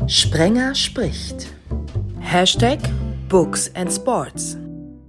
Sprenger spricht. Hashtag Books and Sports.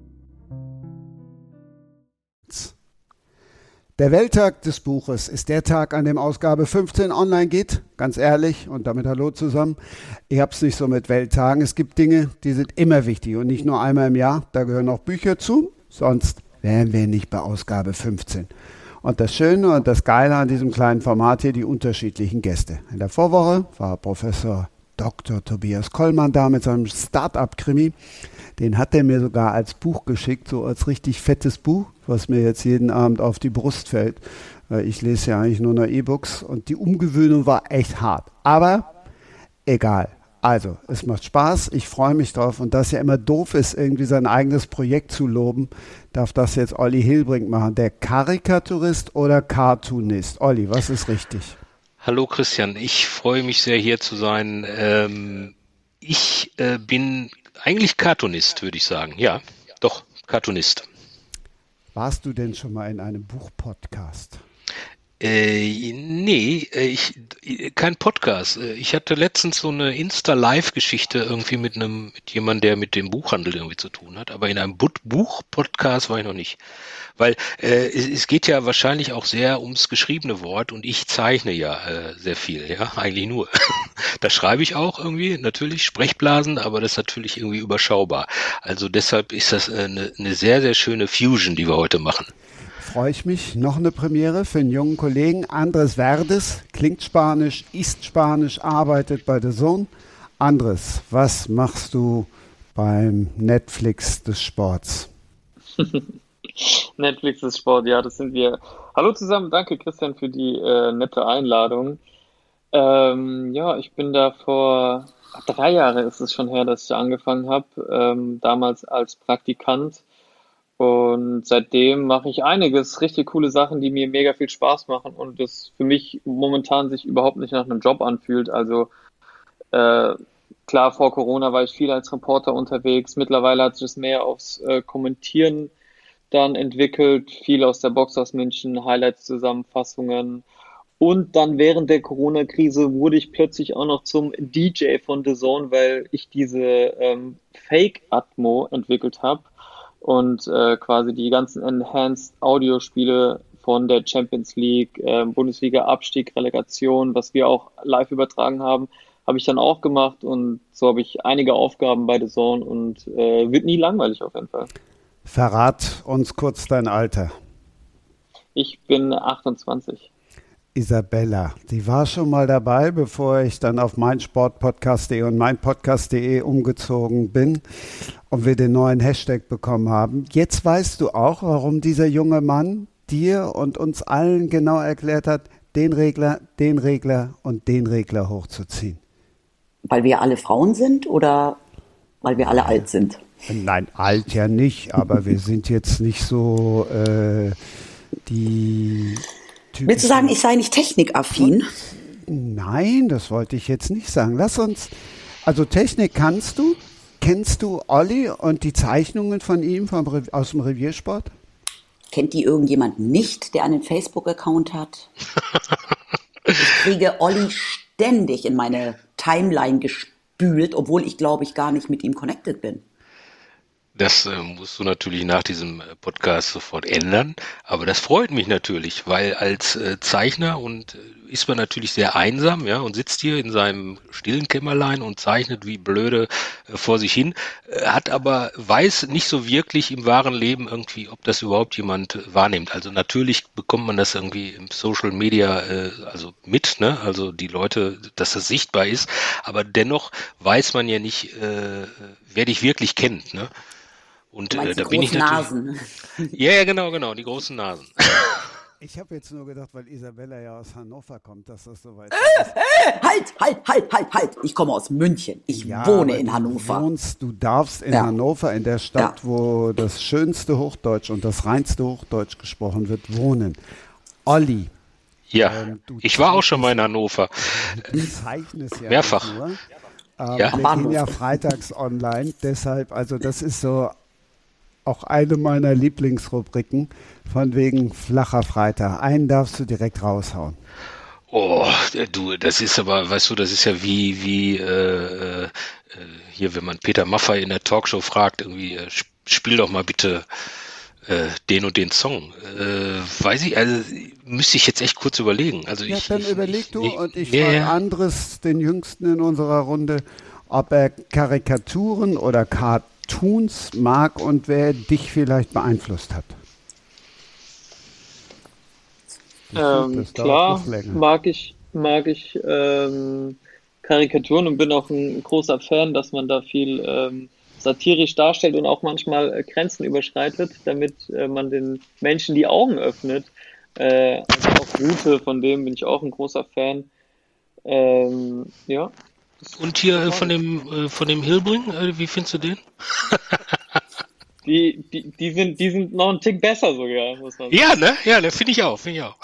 Der Welttag des Buches ist der Tag, an dem Ausgabe 15 online geht. Ganz ehrlich, und damit hallo zusammen. Ich hab's nicht so mit Welttagen. Es gibt Dinge, die sind immer wichtig und nicht nur einmal im Jahr. Da gehören auch Bücher zu, sonst wären wir nicht bei Ausgabe 15. Und das Schöne und das Geile an diesem kleinen Format hier, die unterschiedlichen Gäste. In der Vorwoche war Professor Dr. Tobias Kollmann da mit seinem Start-up-Krimi. Den hat er mir sogar als Buch geschickt, so als richtig fettes Buch, was mir jetzt jeden Abend auf die Brust fällt. Ich lese ja eigentlich nur noch E-Books und die Umgewöhnung war echt hart. Aber egal. Also, es macht Spaß, ich freue mich drauf und dass ja immer doof ist, irgendwie sein eigenes Projekt zu loben, darf das jetzt Olli Hilbrink machen. Der Karikaturist oder Cartoonist? Olli, was ist richtig? Hallo Christian, ich freue mich sehr hier zu sein. Ich bin eigentlich Cartoonist, würde ich sagen. Ja, doch, Cartoonist. Warst du denn schon mal in einem Buchpodcast? Nee, kein Podcast. Ich hatte letztens so eine Insta-Live-Geschichte irgendwie mit jemandem, der mit dem Buchhandel irgendwie zu tun hat, aber in einem Buch-Podcast war ich noch nicht. Weil es geht ja wahrscheinlich auch sehr ums geschriebene Wort und ich zeichne ja sehr viel, ja, eigentlich nur. Da schreibe ich auch irgendwie, natürlich Sprechblasen, aber das ist natürlich irgendwie überschaubar. Also deshalb ist das eine sehr, sehr schöne Fusion, die wir heute machen. Freue ich mich. Noch eine Premiere für einen jungen Kollegen, Andres Verdes, klingt Spanisch, ist Spanisch, arbeitet bei DAZN. Andres, was machst du beim Netflix des Sports? Netflix des Sport, ja, das sind wir. Hallo zusammen, danke Christian für die nette Einladung. Ja, ich bin da vor 3 Jahre ist es schon her, dass ich da angefangen habe, damals als Praktikant. Und seitdem mache ich einiges, richtig coole Sachen, die mir mega viel Spaß machen und das für mich momentan sich überhaupt nicht nach einem Job anfühlt. Also klar, vor Corona war ich viel als Reporter unterwegs. Mittlerweile hat sich das mehr aufs Kommentieren dann entwickelt, viel aus der Box aus München, Highlights-Zusammenfassungen. Und dann während der Corona-Krise wurde ich plötzlich auch noch zum DJ von DAZN, weil ich diese Fake-Atmo entwickelt habe und quasi die ganzen Enhanced Audiospiele von der Champions League, Bundesliga Abstieg, Relegation, was wir auch live übertragen haben, habe ich dann auch gemacht und so habe ich einige Aufgaben bei DAZN und wird nie langweilig auf jeden Fall. Verrat uns kurz dein Alter. Ich bin 28. Isabella, die war schon mal dabei, bevor ich dann auf meinsportpodcast.de und meinpodcast.de umgezogen bin und wir den neuen Hashtag bekommen haben. Jetzt weißt du auch, warum dieser junge Mann dir und uns allen genau erklärt hat, den Regler und den Regler hochzuziehen. Weil wir alle Frauen sind oder weil wir alle alt sind? Nein, alt ja nicht, aber wir sind jetzt nicht so die typischen... Willst du sagen, ich sei nicht technikaffin? Nein, das wollte ich jetzt nicht sagen. Lass uns, also Technik kannst du. Kennst du Olli und die Zeichnungen von ihm aus dem Reviersport? Kennt die irgendjemand nicht, der einen Facebook-Account hat? Ich kriege Olli ständig in meine Timeline gespült, obwohl ich, glaube ich, gar nicht mit ihm connected bin. Das musst du natürlich nach diesem Podcast sofort ändern, aber das freut mich natürlich, weil als Zeichner ist man natürlich sehr einsam, ja, und sitzt hier in seinem stillen Kämmerlein und zeichnet wie blöde vor sich hin, weiß nicht so wirklich im wahren Leben irgendwie, ob das überhaupt jemand wahrnimmt. Also natürlich bekommt man das irgendwie im Social Media also mit, ne, also die Leute, dass das sichtbar ist, aber dennoch weiß man ja nicht, wer dich wirklich kennt, ne? Und da bin ich natürlich. Nasen. Ja, genau, die großen Nasen. Ich habe jetzt nur gedacht, weil Isabella ja aus Hannover kommt, dass das so weit ist. Halt! Ich komme aus München. Ich wohne in Hannover. Du darfst in Hannover, in der Stadt, wo das schönste Hochdeutsch und das reinste Hochdeutsch gesprochen wird, wohnen. Olli. Ja, ich war auch schon mal in Hannover. Du zeichnest ja mehrfach. Nur. Wir gehen ja freitags online, deshalb, also das ist so auch eine meiner Lieblingsrubriken, von wegen flacher Freitag. Einen darfst du direkt raushauen. Oh, du, das ist aber, weißt du, das ist ja wie hier, wenn man Peter Maffay in der Talkshow fragt, irgendwie, spiel doch mal bitte den und den Song. Weiß ich, also müsste ich jetzt echt kurz überlegen. Also Ja, dann überleg du und ich ja, frage ja. Andres, den Jüngsten in unserer Runde, ob er Karikaturen oder Cartoons mag und wer dich vielleicht beeinflusst hat. Das dauert Klar, noch länger. mag ich Karikaturen und bin auch ein großer Fan, dass man da viel satirisch darstellt und auch manchmal Grenzen überschreitet, damit man den Menschen die Augen öffnet. Also auch Rute, von dem bin ich auch ein großer Fan. Ja, Und das hier mag ich. von dem Hilbring, wie findest du den? Die sind noch einen Tick besser sogar, muss man Ja, sagen. ne? Ja, ne, finde ich auch, finde ich auch.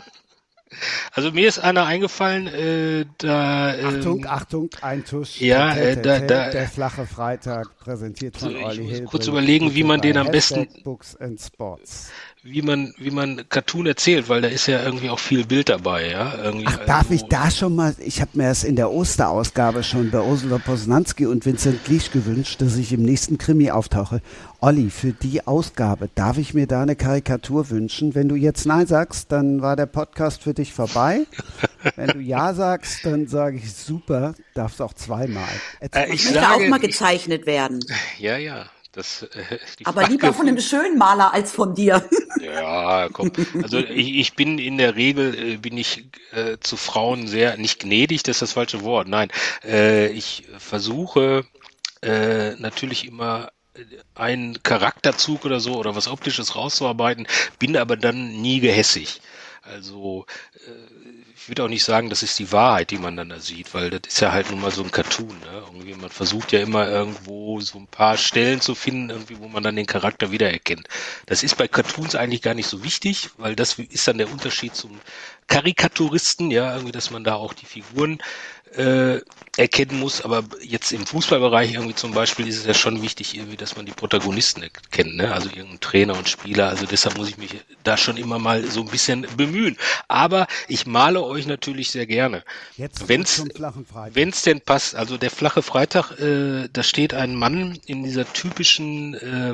Also mir ist einer eingefallen, Achtung, Achtung, ein Tusch. ja, Der flache Freitag, präsentiert so, von ich Olli muss kurz Hilbrink. überlegen, wie Bitte man bei den am besten, Books and Sports. wie man Cartoon erzählt, weil da ist ja irgendwie auch viel Bild dabei, ja, irgendwie, Ach, darf ich also, da schon mal, ich habe mir das in der Osterausgabe schon bei Ursula Posnanski und Vincent Gleesch gewünscht, dass ich im nächsten Krimi auftauche. Olli, für die Ausgabe, darf ich mir da eine Karikatur wünschen? Wenn du jetzt Nein sagst, dann war der Podcast für dich vorbei. Wenn du Ja sagst, dann sage ich super, darfst auch zweimal. Erzähl ich Ich möchte auch sage, mal gezeichnet werden. ja, das, die Aber lieber Frage, von einem schönen Maler als von dir. ja, komm, also ich bin in der Regel, bin ich zu Frauen sehr, nicht gnädig, das ist das falsche Wort, nein, ich versuche natürlich immer einen Charakterzug oder so oder was Optisches rauszuarbeiten, bin aber dann nie gehässig. Also ich würde auch nicht sagen, das ist die Wahrheit, die man dann da sieht, weil das ist ja halt nun mal so ein Cartoon. Ne? Irgendwie, man versucht ja immer irgendwo so ein paar Stellen zu finden, irgendwie, wo man dann den Charakter wiedererkennt. Das ist bei Cartoons eigentlich gar nicht so wichtig, weil das ist dann der Unterschied zum Karikaturisten, ja, irgendwie, dass man da auch die Figuren erkennen muss, aber jetzt im Fußballbereich irgendwie zum Beispiel ist es ja schon wichtig, irgendwie, dass man die Protagonisten kennt, ne? Also irgendein Trainer und Spieler, also deshalb muss ich mich da schon immer mal so ein bisschen bemühen. Aber ich male euch natürlich sehr gerne. jetzt Wenn's, zum flachen Freitag. wenn's denn passt, also der flache Freitag, da steht ein Mann in dieser typischen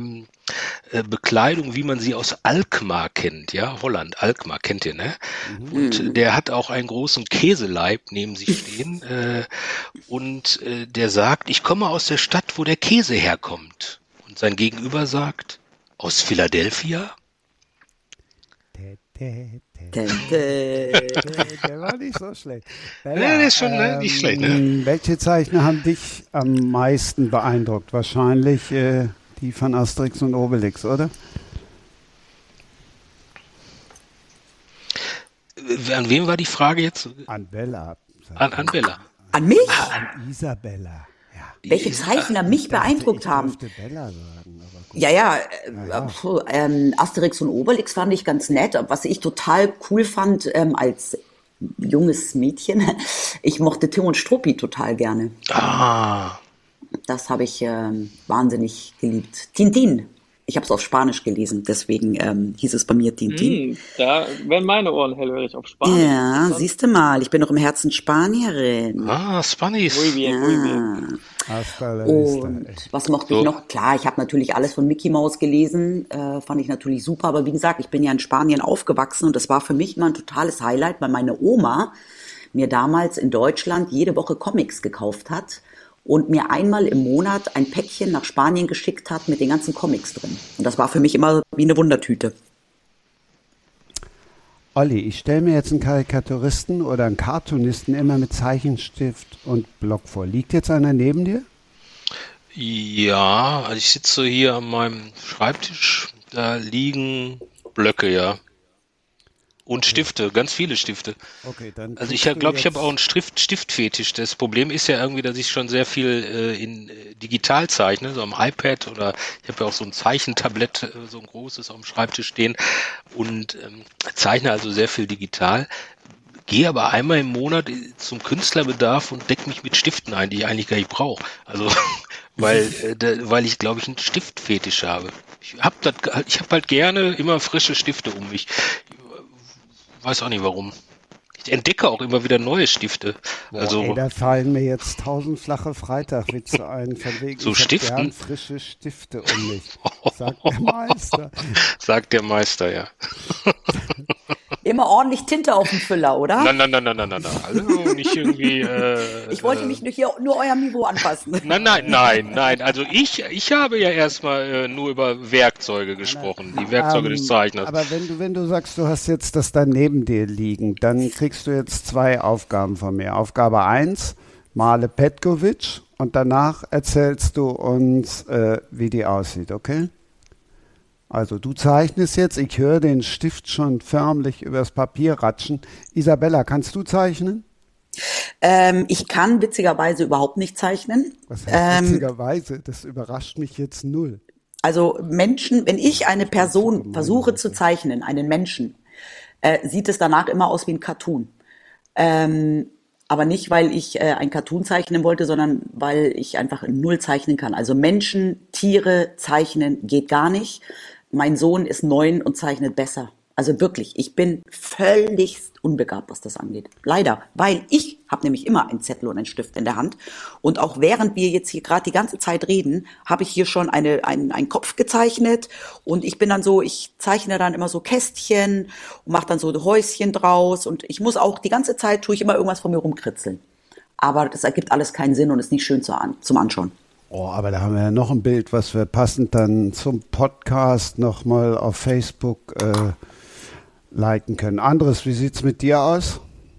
Bekleidung, wie man sie aus Alkmaar kennt, ja, Holland, Alkmaar kennt ihr, ne? Und der hat auch einen großen Käseleib neben sich stehen und der sagt, ich komme aus der Stadt, wo der Käse herkommt. Und sein Gegenüber sagt, aus Philadelphia? Der war nicht so schlecht. Ja, der ist schon nicht schlecht, ne? Welche Zeichner haben dich am meisten beeindruckt? Wahrscheinlich die von Asterix und Obelix, oder? An wem war die Frage jetzt? An Bella. An Bella. An mich? An Isabella. Ja. Welche Zeichner mich beeindruckt Ich haben? dürfte Bella sagen, aber gut. Ja, Ja. Asterix und Obelix fand ich ganz nett. Was ich total cool fand als junges Mädchen, ich mochte Tim und Struppi total gerne. Ah, Das habe ich wahnsinnig geliebt. Tintin. Ich habe es auf Spanisch gelesen, deswegen hieß es bei mir Tintin. Da werden meine Ohren hellhörig auf Spanisch. Ja, Interessant. siehst du mal, ich bin doch im Herzen Spanierin. Spanisch. Muy bien, muy bien. Hasta la vista. Und was mochte ich noch? Klar, ich habe natürlich alles von Mickey Mouse gelesen, fand ich natürlich super. Aber wie gesagt, ich bin ja in Spanien aufgewachsen und das war für mich immer ein totales Highlight, weil meine Oma mir damals in Deutschland jede Woche Comics gekauft hat und mir einmal im Monat ein Päckchen nach Spanien geschickt hat mit den ganzen Comics drin. Und das war für mich immer wie eine Wundertüte. Olli, ich stelle mir jetzt einen Karikaturisten oder einen Cartoonisten immer mit Zeichenstift und Block vor. Liegt jetzt einer neben dir? Ja, also ich sitze hier an meinem Schreibtisch, da liegen Blöcke, ja. Und Stifte, ganz viele Stifte. Okay, dann Also ich kriegst du glaube, ich jetzt- habe auch einen Stiftfetisch. Das Problem ist ja irgendwie, dass ich schon sehr viel in digital zeichne, so am iPad oder ich habe ja auch so ein Zeichentablett, so ein großes auf dem Schreibtisch stehen und zeichne also sehr viel digital. Gehe aber einmal im Monat zum Künstlerbedarf und decke mich mit Stiften ein, die ich eigentlich gar nicht brauche. Also weil ich, glaube ich, einen Stiftfetisch habe. Ich hab halt gerne immer frische Stifte um mich. Ich weiß auch nicht warum. Ich entdecke auch immer wieder neue Stifte. Ey, da fallen mir jetzt 1000 flache Freitagwitze ein, von wegen So ich hab Stiften? gern frische Stifte um mich, sagt der Meister. Sagt der Meister, ja. Immer ordentlich Tinte auf dem Füller, oder? Nein. Also nicht irgendwie. Ich wollte mich nur eurem Niveau anpassen. Nein. Also ich habe ja erstmal nur über Werkzeuge gesprochen, die Werkzeuge des Zeichners. Aber wenn du sagst, du hast jetzt das da neben dir liegen, dann kriegst du jetzt 2 Aufgaben von mir. Aufgabe 1, male Petkovic und danach erzählst du uns, wie die aussieht, okay? Also du zeichnest jetzt, ich höre den Stift schon förmlich übers Papier ratschen. Isabella, kannst du zeichnen? Ich kann witzigerweise überhaupt nicht zeichnen. Was heißt witzigerweise? Das überrascht mich jetzt null. Also Menschen, wenn ich eine Person versuche zu zeichnen, einen Menschen, sieht es danach immer aus wie ein Cartoon. Aber nicht, weil ich ein Cartoon zeichnen wollte, sondern weil ich einfach null zeichnen kann. Also Menschen, Tiere zeichnen geht gar nicht. Mein Sohn ist 9 und zeichnet besser. Also wirklich, ich bin völlig unbegabt, was das angeht. Leider, weil ich habe nämlich immer einen Zettel und einen Stift in der Hand. Und auch während wir jetzt hier gerade die ganze Zeit reden, habe ich hier schon einen Kopf gezeichnet. Und ich bin dann so, ich zeichne dann immer so Kästchen und mache dann so Häuschen draus. Und ich muss auch die ganze Zeit, tue ich immer irgendwas von mir rumkritzeln. Aber das ergibt alles keinen Sinn und ist nicht schön zum Anschauen. Oh, aber da haben wir ja noch ein Bild, was wir passend dann zum Podcast nochmal auf Facebook liken können. Andres, wie sieht's mit dir aus?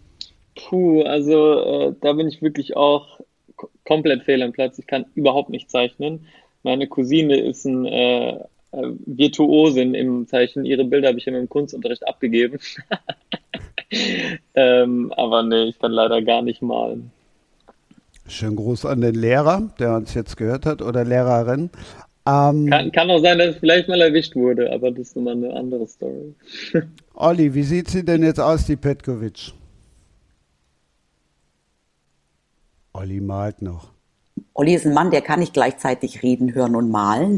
Also da bin ich wirklich auch komplett fehl am Platz. Ich kann überhaupt nicht zeichnen. Meine Cousine ist ein Virtuosin im Zeichnen. Ihre Bilder habe ich immer im Kunstunterricht abgegeben. Aber nee, ich kann leider gar nicht malen. Schönen Gruß an den Lehrer, der uns jetzt gehört hat, oder Lehrerin. Kann auch sein, dass es vielleicht mal erwischt wurde, aber das ist nochmal eine andere Story. Olli, wie sieht sie denn jetzt aus, die Petkovic? Olli malt noch. Olli ist ein Mann, der kann nicht gleichzeitig reden, hören und malen.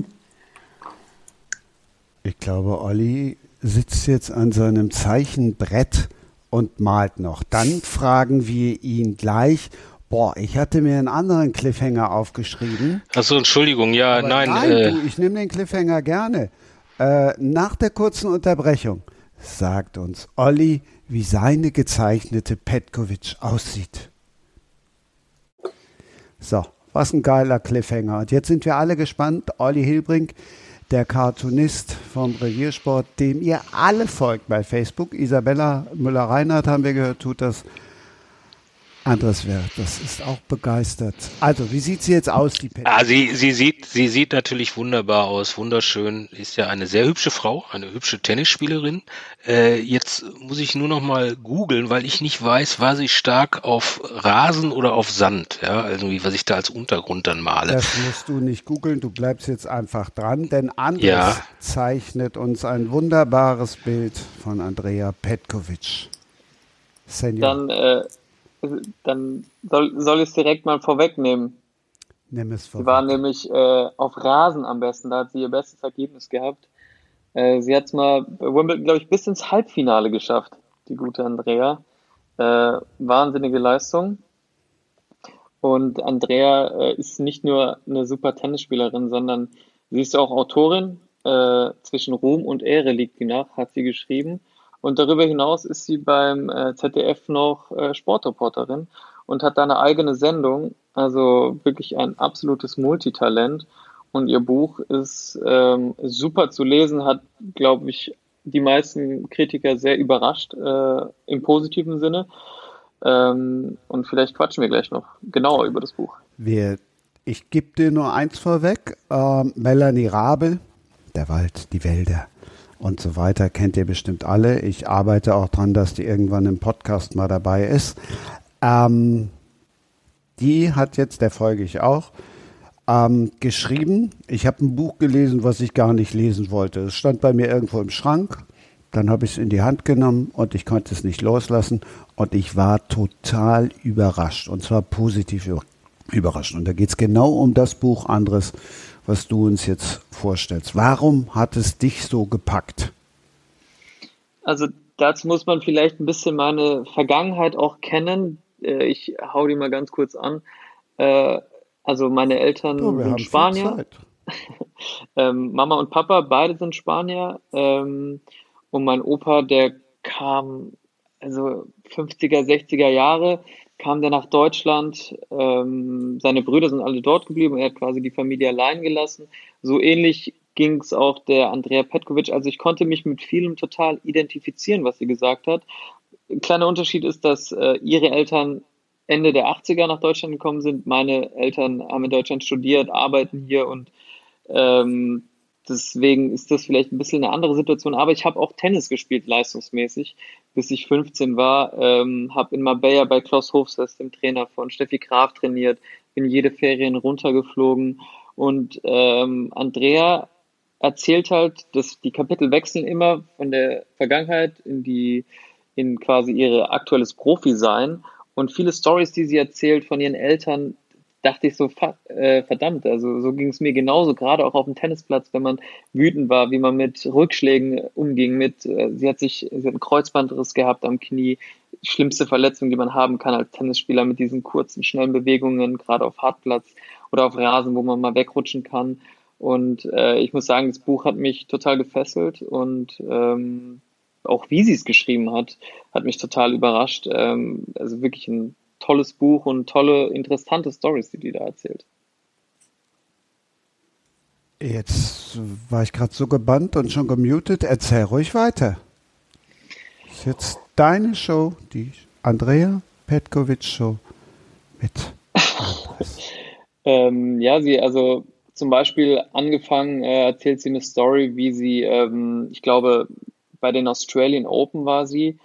Ich glaube, Olli sitzt jetzt an seinem Zeichenbrett und malt noch. Dann fragen wir ihn gleich. Ich hatte mir einen anderen Cliffhanger aufgeschrieben. Achso, Entschuldigung, ja, Aber nein. ich nehme den Cliffhanger gerne. Nach der kurzen Unterbrechung sagt uns Olli, wie seine gezeichnete Petkovic aussieht. So, was ein geiler Cliffhanger. Und jetzt sind wir alle gespannt. Olli Hilbrink, der Cartoonist vom Reviersport, dem ihr alle folgt bei Facebook. Isabella Müller-Reinhardt, haben wir gehört, tut das. Andres Werth, das ist auch begeistert. Also, wie sieht sie jetzt aus, die Petkovic? Sie sieht natürlich wunderbar aus, wunderschön. Ist ja eine sehr hübsche Frau, eine hübsche Tennisspielerin. Jetzt muss ich nur noch mal googeln, weil ich nicht weiß, war sie stark auf Rasen oder auf Sand, ja, also was ich da als Untergrund dann male. Das musst du nicht googeln, du bleibst jetzt einfach dran, denn Andres zeichnet uns ein wunderbares Bild von Andrea Petkovic. Senior. Dann soll ich es direkt mal vorwegnehmen. Nimm es vorweg. Sie war nämlich auf Rasen am besten, da hat sie ihr bestes Ergebnis gehabt. Sie hat es mal bei Wimbledon, glaube ich, bis ins Halbfinale geschafft, die gute Andrea. Wahnsinnige Leistung. Und Andrea ist nicht nur eine super Tennisspielerin, sondern sie ist auch Autorin. Zwischen Ruhm und Ehre liegt die nach, hat sie geschrieben. Und darüber hinaus ist sie beim ZDF noch Sportreporterin und hat da eine eigene Sendung, also wirklich ein absolutes Multitalent. Und ihr Buch ist super zu lesen, hat, glaube ich, die meisten Kritiker sehr überrascht, im positiven Sinne. Und vielleicht quatschen wir gleich noch genauer über das Buch. Ich gebe dir nur eins vorweg. Melanie Rabel, Der Wald, die Wälder und so weiter, kennt ihr bestimmt alle. Ich arbeite auch dran, dass die irgendwann im Podcast mal dabei ist. Die hat jetzt, der folge ich auch, geschrieben. Ich habe ein Buch gelesen, was ich gar nicht lesen wollte. Es stand bei mir irgendwo im Schrank. Dann habe ich es in die Hand genommen und ich konnte es nicht loslassen. Und ich war total überrascht. Und zwar positiv überrascht. Und da geht es genau um das Buch, Andres, was du uns jetzt vorstellst. Warum hat es dich so gepackt? Also Dazu muss man vielleicht ein bisschen meine Vergangenheit auch kennen. Ich hau die mal ganz kurz an. Also meine Oh, Eltern wir sind haben viel Spanier. Zeit. Mama und Papa, beide sind Spanier. Und mein Opa, der kam, also 50er, 60er Jahre, kam der nach Deutschland. Seine Brüder sind alle dort geblieben. Er hat quasi die Familie allein gelassen. So ähnlich ging es auch der Andrea Petkovic. Also ich konnte mich mit vielem total identifizieren, was sie gesagt hat. Ein kleiner Unterschied ist, dass ihre Eltern Ende der 80er nach Deutschland gekommen sind. Meine Eltern haben in Deutschland studiert, arbeiten hier und ähm, deswegen ist das vielleicht ein bisschen eine andere Situation. Aber ich habe auch Tennis gespielt, leistungsmäßig, bis ich 15 war. Habe in Marbella bei Klaus Hofstede, dem Trainer von Steffi Graf, trainiert, bin jede Ferien runtergeflogen. Und Andrea erzählt halt, dass die Kapitel wechseln immer von der Vergangenheit in quasi ihr aktuelles Profi-Sein. Und viele Stories, die sie erzählt von ihren Eltern, dachte ich so, verdammt, also so ging es mir genauso, gerade auch auf dem Tennisplatz, wenn man wütend war, wie man mit Rückschlägen umging, sie hat einen Kreuzbandriss gehabt am Knie, schlimmste Verletzung, die man haben kann als Tennisspieler mit diesen kurzen, schnellen Bewegungen, gerade auf Hartplatz oder auf Rasen, wo man mal wegrutschen kann. Und ich muss sagen, das Buch hat mich total gefesselt und auch wie sie es geschrieben hat, hat mich total überrascht. Also wirklich ein tolles Buch und tolle, interessante Stories, die da erzählt. Jetzt war ich gerade so gebannt und schon gemutet. Erzähl ruhig weiter. Das ist jetzt deine Show, die Andrea Petkovic Show mit WordPress. Ja, sie, also zum Beispiel angefangen, erzählt sie eine Story, wie sie, ich glaube, bei den Australian Open war sie,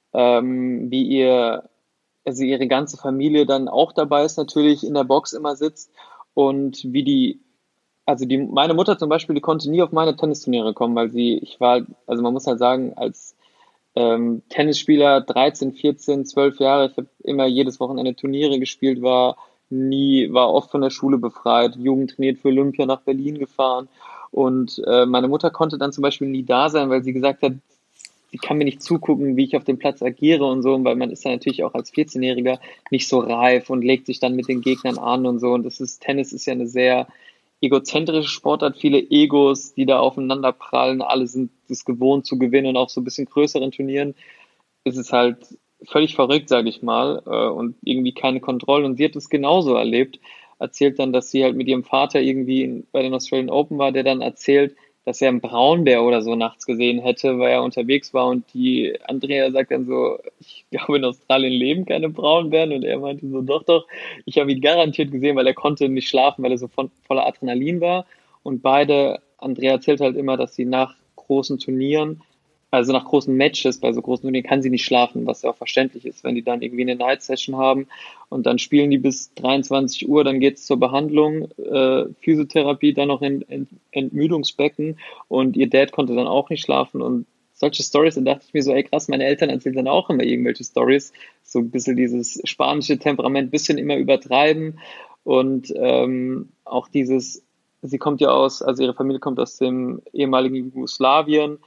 also ihre ganze Familie dann auch dabei ist, natürlich in der Box immer sitzt und meine Mutter zum Beispiel, die konnte nie auf meine Tennisturniere kommen, also man muss halt sagen, als Tennisspieler 13, 14, 12 Jahre, ich habe immer jedes Wochenende Turniere gespielt, war oft von der Schule befreit, Jugend trainiert für Olympia nach Berlin gefahren und meine Mutter konnte dann zum Beispiel nie da sein, weil sie gesagt hat, sie kann mir nicht zugucken, wie ich auf dem Platz agiere und so, weil man ist ja natürlich auch als 14-Jähriger nicht so reif und legt sich dann mit den Gegnern an und so. Und Tennis ist ja eine sehr egozentrische Sportart, viele Egos, die da aufeinander prallen, alle sind es gewohnt zu gewinnen und auf so ein bisschen größeren Turnieren ist es halt völlig verrückt, sage ich mal, und irgendwie keine Kontrolle. Und sie hat es genauso erlebt, erzählt dann, dass sie halt mit ihrem Vater irgendwie bei den Australian Open war, der dann erzählt, dass er einen Braunbär oder so nachts gesehen hätte, weil er unterwegs war und die Andrea sagt dann so, ich glaube in Australien leben keine Braunbären und er meinte so, doch, doch, ich habe ihn garantiert gesehen, weil er konnte nicht schlafen, weil er so voller Adrenalin war und Andrea erzählt halt immer, dass sie nach großen Turnieren, also nach großen Matches, bei so großen Turnieren kann sie nicht schlafen, was ja auch verständlich ist, wenn die dann irgendwie eine Night-Session haben und dann spielen die bis 23 Uhr, dann geht's zur Behandlung, Physiotherapie, dann noch in Entmüdungsbecken und ihr Dad konnte dann auch nicht schlafen und solche Stories, dann dachte ich mir so, ey krass, meine Eltern erzählen dann auch immer irgendwelche Stories, so ein bisschen dieses spanische Temperament, bisschen immer übertreiben und auch also ihre Familie kommt aus dem ehemaligen Jugoslawien,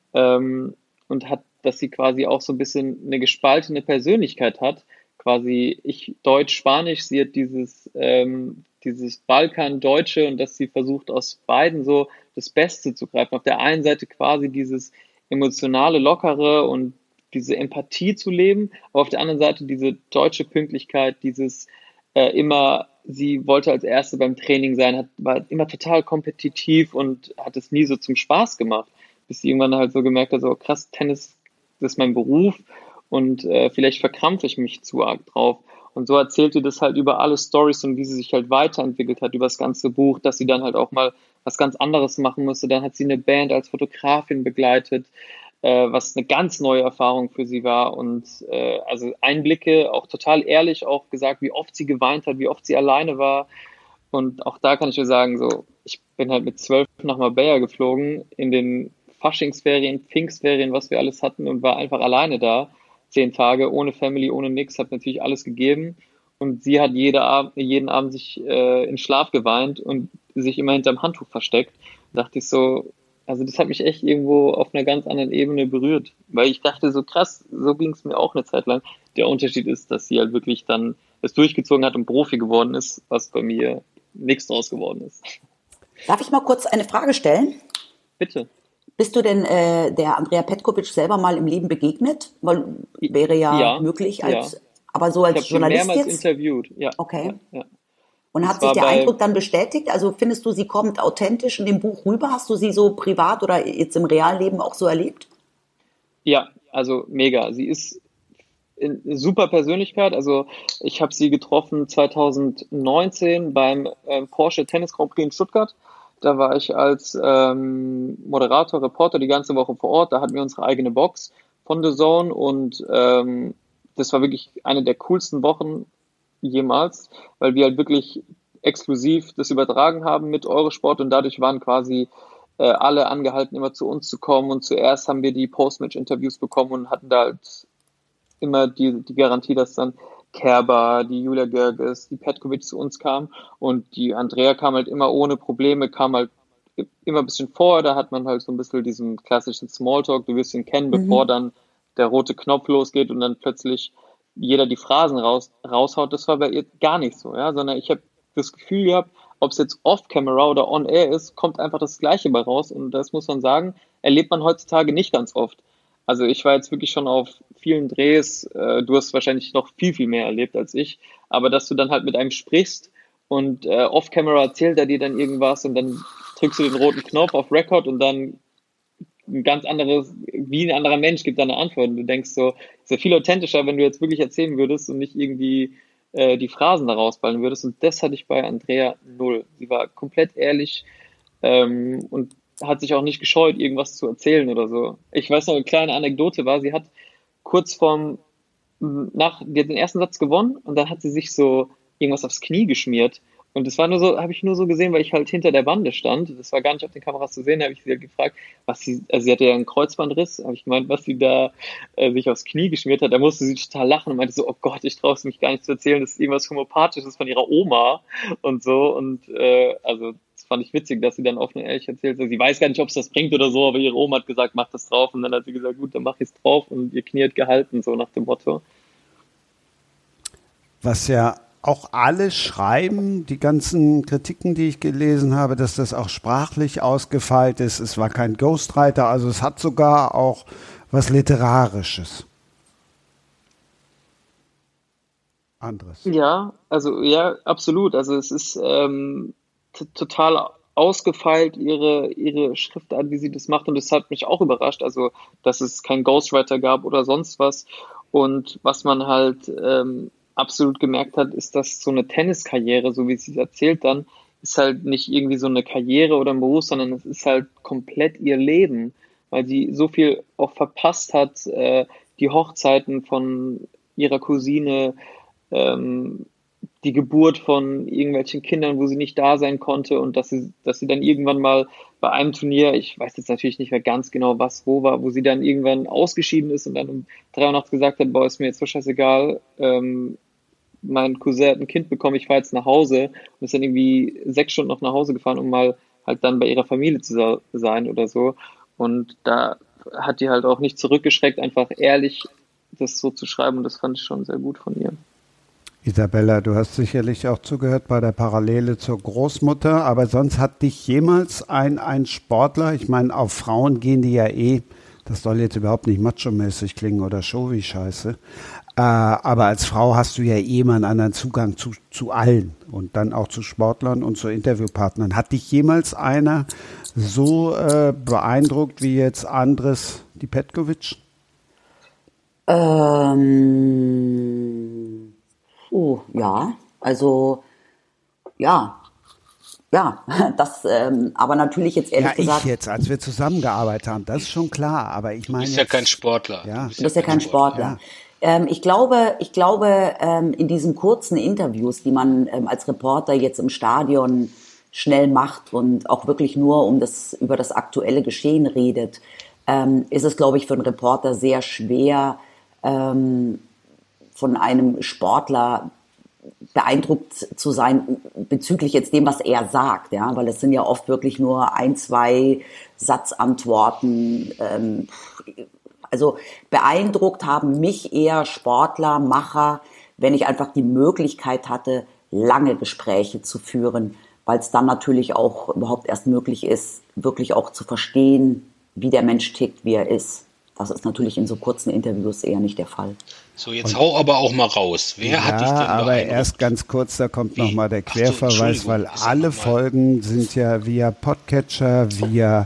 dass sie quasi auch so ein bisschen eine gespaltene Persönlichkeit hat. Quasi ich Deutsch, Spanisch, sie hat dieses Balkan-Deutsche und dass sie versucht, aus beiden so das Beste zu greifen. Auf der einen Seite quasi dieses emotionale, lockere und diese Empathie zu leben, aber auf der anderen Seite diese deutsche Pünktlichkeit, sie wollte als Erste beim Training sein, war immer total kompetitiv und hat es nie so zum Spaß gemacht, bis sie irgendwann halt so gemerkt hat, so krass, Tennis, das ist mein Beruf und vielleicht verkrampfe ich mich zu arg drauf. Und so erzählt sie das halt über alle Stories und wie sie sich halt weiterentwickelt hat über das ganze Buch, dass sie dann halt auch mal was ganz anderes machen musste. Dann hat sie eine Band als Fotografin begleitet, was eine ganz neue Erfahrung für sie war und also Einblicke, auch total ehrlich auch gesagt, wie oft sie geweint hat, wie oft sie alleine war und auch da kann ich nur sagen, so, ich bin halt mit 12 nach Marbella geflogen in den Faschingsferien, Pfingstferien, was wir alles hatten und war einfach alleine da, 10 Tage, ohne Family, ohne nix, hat natürlich alles gegeben und sie hat jeden Abend sich in Schlaf geweint und sich immer hinterm Handtuch versteckt. Da dachte ich so, Also das hat mich echt irgendwo auf einer ganz anderen Ebene berührt, weil ich dachte so krass, so ging es mir auch eine Zeit lang. Der Unterschied ist, dass sie halt wirklich dann es durchgezogen hat und Profi geworden ist, was bei mir nichts draus geworden ist. Darf ich mal kurz eine Frage stellen? Bitte. Bist du denn der Andrea Petkovic selber mal im Leben begegnet? Weil wäre ja möglich, aber so als ich Journalist mehrmals jetzt? interviewt. Ja. Okay. Ja. Und hat sich der Eindruck dann bestätigt? Also findest du, sie kommt authentisch in dem Buch rüber? Hast du sie so privat oder jetzt im realen Leben auch so erlebt? Ja, also mega. Sie ist eine super Persönlichkeit. Also ich habe sie getroffen 2019 beim Porsche Tennis Grand Prix in Stuttgart. Da war ich als Moderator, Reporter die ganze Woche vor Ort. Da hatten wir unsere eigene Box von The Zone und das war wirklich eine der coolsten Wochen jemals, weil wir halt wirklich exklusiv das übertragen haben mit Eurosport und dadurch waren quasi alle angehalten, immer zu uns zu kommen und zuerst haben wir die Post-Match-Interviews bekommen und hatten da halt immer die Garantie, dass dann Kerber, die Julia Görges, die Petkovic zu uns kamen und die Andrea kam halt immer ohne Probleme, kam halt immer ein bisschen vor, da hat man halt so ein bisschen diesen klassischen Smalltalk, du wirst ihn kennen, bevor dann der rote Knopf losgeht und dann plötzlich jeder die Phrasen raushaut, das war bei ihr gar nicht so, ja, sondern ich habe das Gefühl gehabt, ob es jetzt off-camera oder on-air ist, kommt einfach das Gleiche bei raus und das muss man sagen, erlebt man heutzutage nicht ganz oft. Also ich war jetzt wirklich schon auf vielen Drehs, du hast wahrscheinlich noch viel, viel mehr erlebt als ich, aber dass du dann halt mit einem sprichst und off-camera erzählt er dir dann irgendwas und dann drückst du den roten Knopf auf Record und dann ein ganz anderes, wie ein anderer Mensch gibt dann eine Antwort. Und du denkst so, ist ja viel authentischer, wenn du jetzt wirklich erzählen würdest und nicht irgendwie die Phrasen da rausballen würdest. Und das hatte ich bei Andrea null. Sie war komplett ehrlich und hat sich auch nicht gescheut, irgendwas zu erzählen oder so. Ich weiß noch, eine kleine Anekdote war, sie hat kurz die hat den ersten Satz gewonnen und dann hat sie sich so irgendwas aufs Knie geschmiert. Und das war nur so, habe ich nur so gesehen, weil ich halt hinter der Bande stand. Das war gar nicht auf den Kameras zu sehen. Da habe ich sie halt gefragt, sie hatte ja einen Kreuzbandriss, habe ich gemeint, was sie da sich aufs Knie geschmiert hat. Da musste sie total lachen und meinte so, oh Gott, ich traue es mich gar nicht zu erzählen, das ist irgendwas Homöopathisches von ihrer Oma und so. Und also das fand ich witzig, dass sie dann offen und ehrlich erzählt. Sie weiß gar nicht, ob es das bringt oder so, aber ihre Oma hat gesagt, mach das drauf. Und dann hat sie gesagt, gut, dann mach ich es drauf und ihr Knie hat gehalten, so nach dem Motto. Was ja auch alle schreiben, die ganzen Kritiken, die ich gelesen habe, dass das auch sprachlich ausgefeilt ist. Es war kein Ghostwriter, also es hat sogar auch was Literarisches. Anderes. Ja, also ja, absolut. Also es ist total ausgefeilt, ihre Schriftart, wie sie das macht. Und das hat mich auch überrascht. Also, dass es keinen Ghostwriter gab oder sonst was. Und was man halt absolut gemerkt hat, ist, dass so eine Tenniskarriere, so wie sie es erzählt dann, ist halt nicht irgendwie so eine Karriere oder ein Beruf, sondern es ist halt komplett ihr Leben, weil sie so viel auch verpasst hat, die Hochzeiten von ihrer Cousine, die Geburt von irgendwelchen Kindern, wo sie nicht da sein konnte und dass sie dann irgendwann mal bei einem Turnier, ich weiß jetzt natürlich nicht mehr ganz genau, was wo war, wo sie dann irgendwann ausgeschieden ist und dann um 3 Uhr nachts gesagt hat, boah, ist mir jetzt so scheißegal, mein Cousin hat ein Kind bekommen, ich fahre jetzt nach Hause und ist dann irgendwie 6 Stunden noch nach Hause gefahren, um mal halt dann bei ihrer Familie zu sein oder so. Und da hat die halt auch nicht zurückgeschreckt, einfach ehrlich das so zu schreiben und das fand ich schon sehr gut von ihr. Isabella, du hast sicherlich auch zugehört bei der Parallele zur Großmutter, aber sonst hat dich jemals ein Sportler, ich meine, auf Frauen gehen die ja das soll jetzt überhaupt nicht macho-mäßig klingen oder Showy-Scheiße, aber als Frau hast du ja immer einen anderen Zugang zu allen und dann auch zu Sportlern und zu Interviewpartnern. Hat dich jemals einer so beeindruckt wie jetzt Andres die Petkovic? Ja, also ja, das, aber natürlich jetzt ehrlich gesagt. Ich jetzt, als wir zusammengearbeitet haben, das ist schon klar, aber ich meine. Du bist ja kein Sportler. Ja. Du bist ja kein Sportler. Ja. Ich glaube, in diesen kurzen Interviews, die man als Reporter jetzt im Stadion schnell macht und auch wirklich nur über das aktuelle Geschehen redet, ist es, glaube ich, für einen Reporter sehr schwer, von einem Sportler beeindruckt zu sein, bezüglich jetzt dem, was er sagt, ja, weil es sind ja oft wirklich nur 1, 2 Satzantworten. Also beeindruckt haben mich eher Sportler, Macher, wenn ich einfach die Möglichkeit hatte, lange Gespräche zu führen, weil es dann natürlich auch überhaupt erst möglich ist, wirklich auch zu verstehen, wie der Mensch tickt, wie er ist. Das ist natürlich in so kurzen Interviews eher nicht der Fall. So, jetzt hau aber auch mal raus. Wer hat dich denn aber beeindruckt? erst ganz kurz, da kommt nochmal der Querverweis, weil alle Folgen sind ja via Podcatcher, via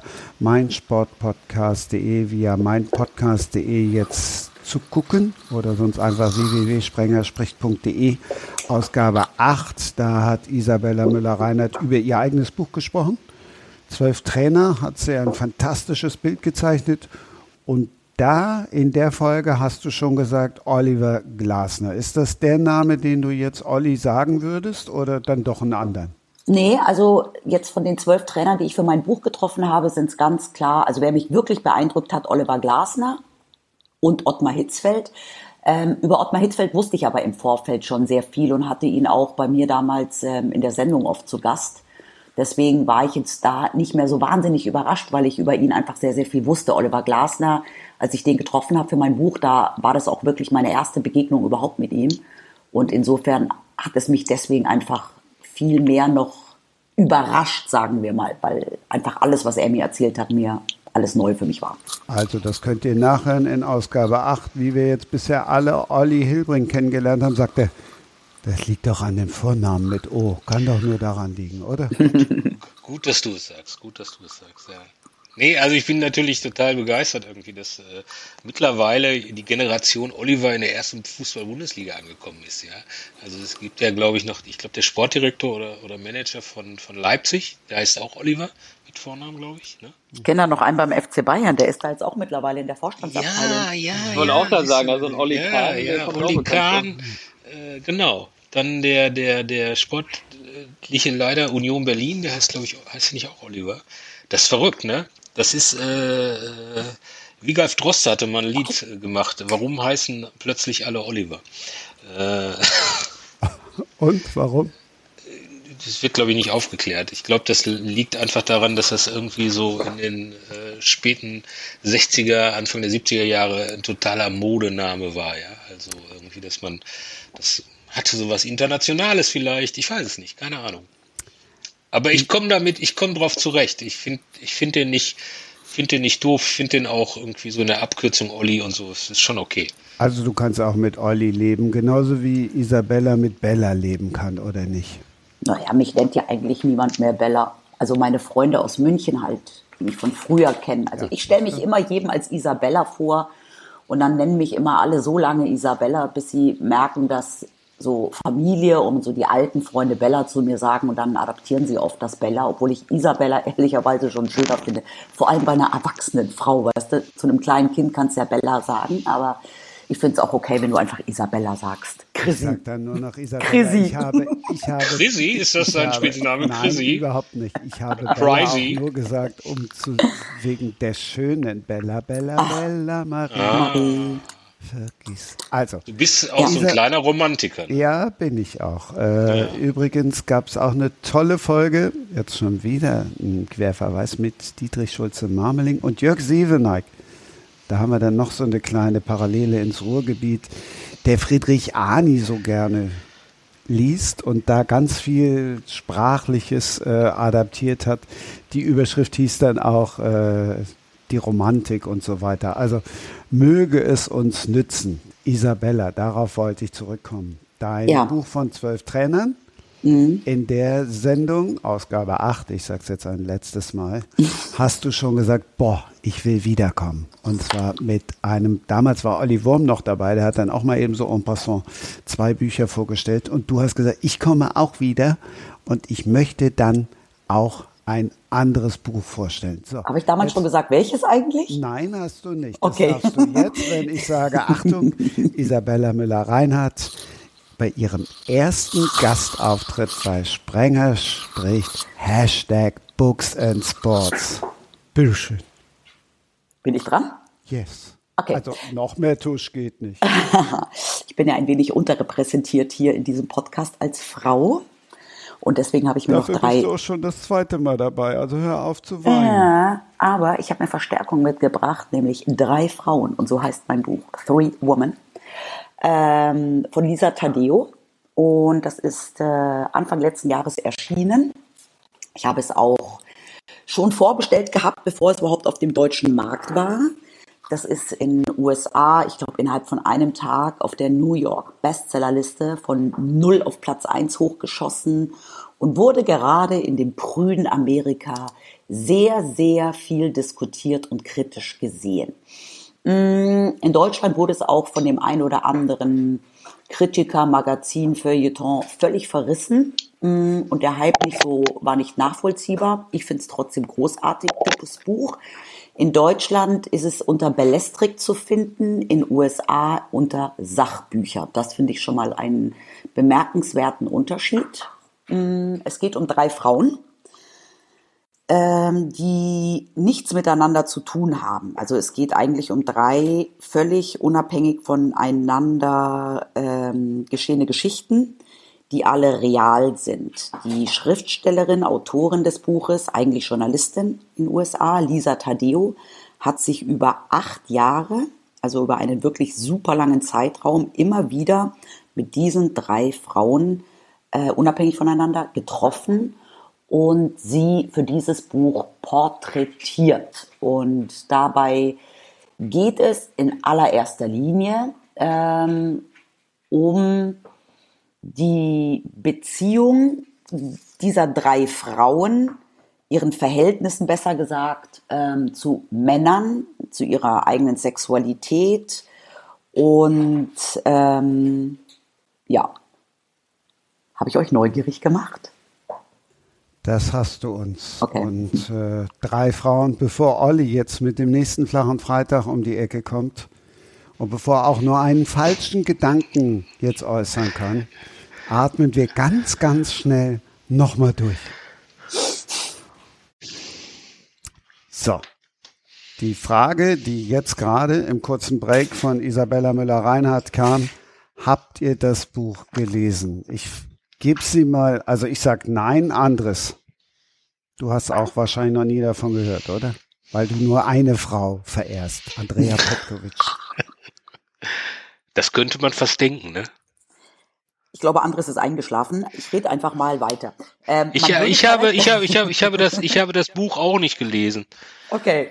meinsportpodcast.de, via meinpodcast.de jetzt zu gucken oder sonst einfach www.sprengerspricht.de, Ausgabe 8. Da hat Isabella Müller-Reinhardt über ihr eigenes Buch gesprochen. 12 Trainer, hat sie ein fantastisches Bild gezeichnet. Und da in der Folge hast du schon gesagt, Oliver Glasner. Ist das der Name, den du jetzt Olli sagen würdest oder dann doch einen anderen? Nee, also jetzt von den 12 Trainern, die ich für mein Buch getroffen habe, sind es ganz klar, also wer mich wirklich beeindruckt hat, Oliver Glasner und Ottmar Hitzfeld. Über Ottmar Hitzfeld wusste ich aber im Vorfeld schon sehr viel und hatte ihn auch bei mir damals in der Sendung oft zu Gast. Deswegen war ich jetzt da nicht mehr so wahnsinnig überrascht, weil ich über ihn einfach sehr, sehr viel wusste. Oliver Glasner, als ich den getroffen habe für mein Buch, da war das auch wirklich meine erste Begegnung überhaupt mit ihm. Und insofern hat es mich deswegen einfach viel mehr noch überrascht, sagen wir mal, weil einfach alles, was er mir erzählt hat, mir alles neu für mich war. Also das könnt ihr nachhören in Ausgabe 8, wie wir jetzt bisher alle Olli Hilbring kennengelernt haben, sagt er, das liegt doch an dem Vornamen mit O. Kann doch nur daran liegen, oder? Gut, dass du es sagst. Ja. Nee, also ich bin natürlich total begeistert irgendwie, dass mittlerweile die Generation Oliver in der ersten Fußball-Bundesliga angekommen ist, ja. Also es gibt ja, glaube ich, noch, der Sportdirektor oder Manager von Leipzig, der heißt auch Oliver mit Vornamen, glaube ich, ne? Ich kenne da noch einen beim FC Bayern, der ist da jetzt auch mittlerweile in der Vorstandsabteilung. Ich wollte auch da sagen, also ein Olli Kahn. Ja, Olli Kahn, genau. Dann der sportliche Leiter Union Berlin, der heißt, glaube ich, heißt nicht auch Oliver. Das ist verrückt, ne? Das ist, Wiglaf Droste hatte mal ein Lied gemacht. Warum heißen plötzlich alle Oliver? Und warum? Das wird, glaube ich, nicht aufgeklärt. Ich glaube, das liegt einfach daran, dass das irgendwie so in den späten 60er, Anfang der 70er Jahre ein totaler Modename war, ja. Also irgendwie, das hatte sowas Internationales vielleicht, ich weiß es nicht, keine Ahnung. Aber ich komme drauf zurecht. Ich finde den nicht doof, ich finde den auch irgendwie so eine Abkürzung Olli und so, es ist schon okay. Also du kannst auch mit Olli leben, genauso wie Isabella mit Bella leben kann, oder nicht? Naja, mich nennt ja eigentlich niemand mehr Bella. Also meine Freunde aus München halt, die mich von früher kennen. Also ich stelle mich immer jedem als Isabella vor und dann nennen mich immer alle so lange Isabella, bis sie merken, dass so Familie und so die alten Freunde Bella zu mir sagen und dann adaptieren sie oft das Bella, obwohl ich Isabella ehrlicherweise schon schöner finde. Vor allem bei einer erwachsenen Frau, weißt du, zu einem kleinen Kind kannst du ja Bella sagen, aber ich finde es auch okay, wenn du einfach Isabella sagst. Chrissy. Ich sag dann nur noch Isabella. Chrissy. Ich habe Chrissy? Ist das sein Spitzname? Nein, Chrissy? überhaupt nicht. Ich habe Bella auch nur gesagt, wegen der schönen Bella Marie. Vergiss. Also, du bist auch so ein kleiner Romantiker. Ne? Ja, bin ich auch. Übrigens gab es auch eine tolle Folge, jetzt schon wieder ein Querverweis mit Dietrich Schulze-Marmeling und Jörg Seveneik. Da haben wir dann noch so eine kleine Parallele ins Ruhrgebiet, der Friedrich Arni so gerne liest und da ganz viel Sprachliches adaptiert hat. Die Überschrift hieß dann auch die Romantik und so weiter. Also möge es uns nützen. Isabella, darauf wollte ich zurückkommen. Dein Buch von 12 Trainern. In der Sendung, Ausgabe 8, ich sage es jetzt ein letztes Mal, hast du schon gesagt, ich will wiederkommen. Und zwar mit einem, damals war Olli Wurm noch dabei, der hat dann auch mal eben so en passant 2 Bücher vorgestellt. Und du hast gesagt, ich komme auch wieder und ich möchte dann auch ein anderes Buch vorstellen. So, habe ich damals schon gesagt, welches eigentlich? Nein, hast du nicht. Okay. Das darfst du jetzt, wenn ich sage, Achtung, Isabella Müller-Reinhardt, bei ihrem ersten Gastauftritt bei Sprenger spricht #Books and Sports. Bitteschön. Bin ich dran? Yes. Okay. Also noch mehr Tusch geht nicht. Ich bin ja ein wenig unterrepräsentiert hier in diesem Podcast als Frau. Und deswegen habe ich mir Dafür noch 3... bist du auch schon das zweite Mal dabei, also hör auf zu weinen. Ja, aber ich habe eine Verstärkung mitgebracht, nämlich 3 Frauen. Und so heißt mein Buch, Three Women, von Lisa Taddeo. Und das ist Anfang letzten Jahres erschienen. Ich habe es auch schon vorbestellt gehabt, bevor es überhaupt auf dem deutschen Markt war. Das ist in den USA, ich glaube, innerhalb von einem Tag auf der New York Bestsellerliste von 0 auf Platz 1 hochgeschossen und wurde gerade in dem prüden Amerika sehr, sehr viel diskutiert und kritisch gesehen. In Deutschland wurde es auch von dem einen oder anderen Kritiker, Magazin, Feuilleton völlig verrissen. Und der Hype war nicht nachvollziehbar. Ich finde es trotzdem großartig, gutes Buch. In Deutschland ist es unter Belletristik zu finden, in USA unter Sachbücher. Das finde ich schon mal einen bemerkenswerten Unterschied. Es geht um 3 Frauen, die nichts miteinander zu tun haben. Also es geht eigentlich um 3 völlig unabhängig voneinander geschehene Geschichten, die alle real sind. Die Schriftstellerin, Autorin des Buches, eigentlich Journalistin in den USA, Lisa Taddeo, hat sich über 8 Jahre, also über einen wirklich super langen Zeitraum, immer wieder mit diesen 3 Frauen unabhängig voneinander getroffen und sie für dieses Buch porträtiert. Und dabei geht es in allererster Linie um die Beziehung dieser 3 Frauen, ihren Verhältnissen besser gesagt, zu Männern, zu ihrer eigenen Sexualität und ja, habe ich euch neugierig gemacht? Das hast du uns. Okay. Und 3 Frauen, bevor Olli jetzt mit dem nächsten flachen Freitag um die Ecke kommt und bevor er auch nur einen falschen Gedanken jetzt äußern kann, atmen wir ganz, ganz schnell nochmal durch. So, die Frage, die jetzt gerade im kurzen Break von Isabella Müller-Reinhardt kam, habt ihr das Buch gelesen? Ich gebe sie mal, also ich sag nein, Andres. Du hast auch wahrscheinlich noch nie davon gehört, oder? Weil du nur eine Frau verehrst, Andrea Petkovic. Das könnte man fast denken, ne? Ich glaube, Andres ist eingeschlafen. Ich rede einfach mal weiter. Ich habe das Buch auch nicht gelesen. Okay.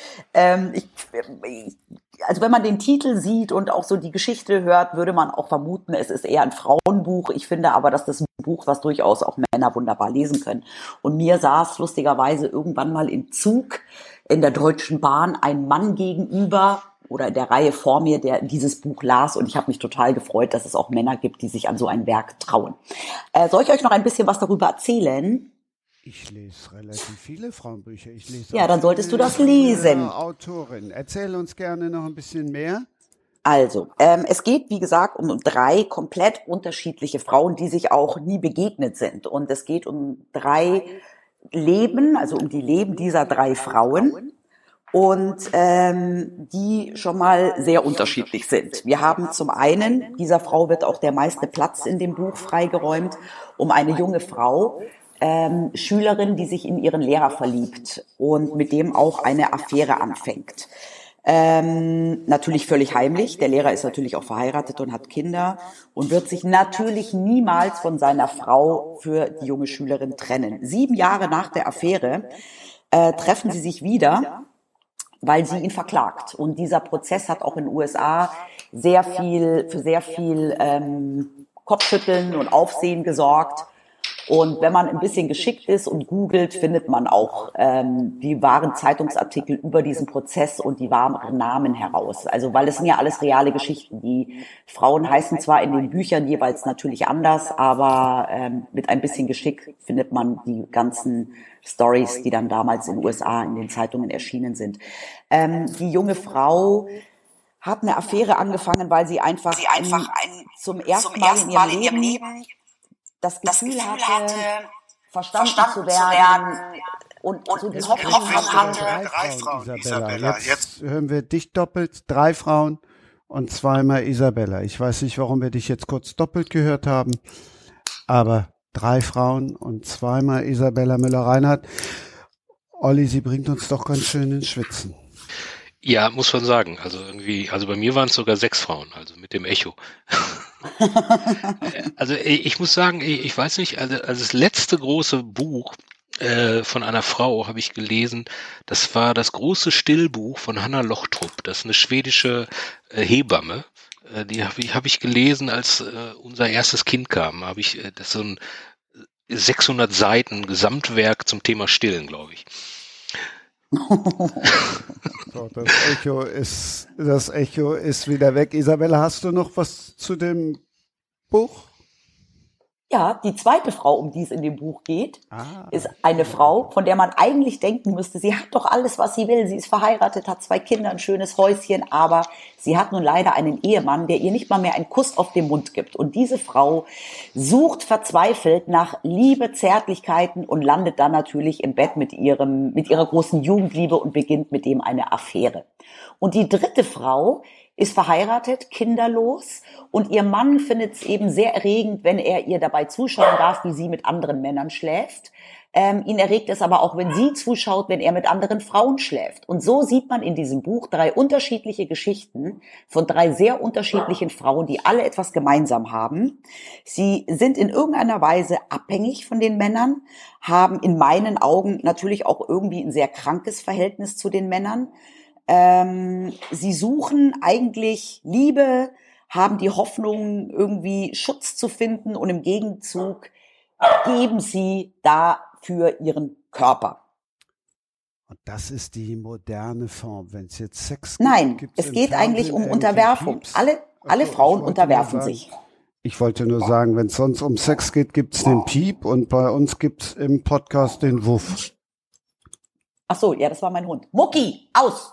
Also wenn man den Titel sieht und auch so die Geschichte hört, würde man auch vermuten, es ist eher ein Frauenbuch. Ich finde aber, dass das ein Buch, was durchaus auch Männer wunderbar lesen können. Und mir saß lustigerweise irgendwann mal im Zug in der Deutschen Bahn ein Mann gegenüber oder in der Reihe vor mir, der dieses Buch las, und ich habe mich total gefreut, dass es auch Männer gibt, die sich an so ein Werk trauen. Soll ich euch noch ein bisschen was darüber erzählen? Ich lese relativ viele Frauenbücher. Ja, dann solltest du das lesen. Autorin, erzähl uns gerne noch ein bisschen mehr. Also, es geht, wie gesagt, um 3 komplett unterschiedliche Frauen, die sich auch nie begegnet sind. Und es geht um 3 Leben, also um die Leben dieser 3 Frauen. Und die schon mal sehr unterschiedlich sind. Wir haben zum einen, dieser Frau wird auch der meiste Platz in dem Buch freigeräumt, um eine junge Frau, Schülerin, die sich in ihren Lehrer verliebt und mit dem auch eine Affäre anfängt. Natürlich völlig heimlich. Der Lehrer ist natürlich auch verheiratet und hat Kinder und wird sich natürlich niemals von seiner Frau für die junge Schülerin trennen. 7 Jahre nach der Affäre treffen sie sich wieder, weil sie ihn verklagt. Und dieser Prozess hat auch in den USA für sehr viel Kopfschütteln und Aufsehen gesorgt. Und wenn man ein bisschen geschickt ist und googelt, findet man auch die wahren Zeitungsartikel über diesen Prozess und die wahren Namen heraus. Also weil es sind ja alles reale Geschichten. Die Frauen heißen zwar in den Büchern jeweils natürlich anders, aber mit ein bisschen Geschick findet man die ganzen Stories, die dann damals in den USA in den Zeitungen erschienen sind. Die junge Frau hat eine Affäre angefangen, weil sie einfach zum ersten Mal in ihrem Leben das Gefühl hatte, verstanden zu werden und so die Hoffnung hatte. 3 Frauen, Isabella. Jetzt hören wir dich doppelt, 3 Frauen und zweimal Isabella. Ich weiß nicht, warum wir dich jetzt kurz doppelt gehört haben, aber 3 Frauen und zweimal Isabella Müller-Reinhardt. Olli, sie bringt uns doch ganz schön ins Schwitzen. Ja, muss man sagen. Also irgendwie, also bei mir waren es sogar 6 Frauen, also mit dem Echo. Also ich muss sagen, ich weiß nicht, also das letzte große Buch von einer Frau habe ich gelesen, das war das große Stillbuch von Hanna Lochtrup. Das ist eine schwedische Hebamme. Die hab ich gelesen, als unser erstes Kind kam. Das ist so ein 600 Seiten Gesamtwerk zum Thema Stillen, glaube ich. So, das Echo ist wieder weg. Isabella, hast du noch was zu dem Buch? Ja, die zweite Frau, um die es in dem Buch geht, ist eine Frau, von der man eigentlich denken müsste, sie hat doch alles, was sie will. Sie ist verheiratet, hat 2 Kinder, ein schönes Häuschen, aber sie hat nun leider einen Ehemann, der ihr nicht mal mehr einen Kuss auf den Mund gibt. Und diese Frau sucht verzweifelt nach Liebe, Zärtlichkeiten und landet dann natürlich im Bett mit ihrer großen Jugendliebe und beginnt mit dem eine Affäre. Und die dritte Frau ist verheiratet, kinderlos und ihr Mann findet es eben sehr erregend, wenn er ihr dabei zuschauen darf, wie sie mit anderen Männern schläft. Ihn erregt es aber auch, wenn sie zuschaut, wenn er mit anderen Frauen schläft. Und so sieht man in diesem Buch 3 unterschiedliche Geschichten von 3 sehr unterschiedlichen Frauen, die alle etwas gemeinsam haben. Sie sind in irgendeiner Weise abhängig von den Männern, haben in meinen Augen natürlich auch irgendwie ein sehr krankes Verhältnis zu den Männern. Sie suchen eigentlich Liebe, haben die Hoffnung, irgendwie Schutz zu finden und im Gegenzug geben sie dafür ihren Körper. Und das ist die moderne Form. Wenn es jetzt Sex gibt, Nein, es geht eigentlich um Unterwerfung. Alle Frauen unterwerfen sich. Ich wollte nur sagen, wenn es sonst um Sex geht, gibt's den Piep und bei uns gibt's im Podcast den Wuff. Ach so, ja, das war mein Hund. Mucki, aus!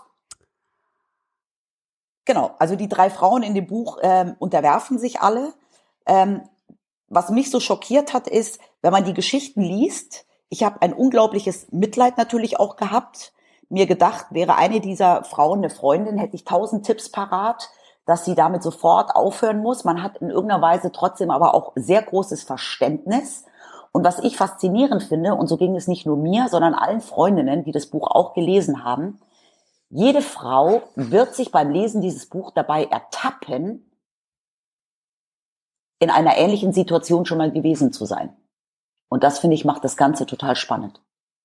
Genau, also die 3 Frauen in dem Buch unterwerfen sich alle. Was mich so schockiert hat, ist, wenn man die Geschichten liest, ich habe ein unglaubliches Mitleid natürlich auch gehabt, mir gedacht, wäre eine dieser Frauen eine Freundin, hätte ich 1000 Tipps parat, dass sie damit sofort aufhören muss. Man hat in irgendeiner Weise trotzdem aber auch sehr großes Verständnis. Und was ich faszinierend finde, und so ging es nicht nur mir, sondern allen Freundinnen, die das Buch auch gelesen haben, jede Frau wird sich beim Lesen dieses Buch dabei ertappen, in einer ähnlichen Situation schon mal gewesen zu sein. Und das, finde ich, macht das Ganze total spannend.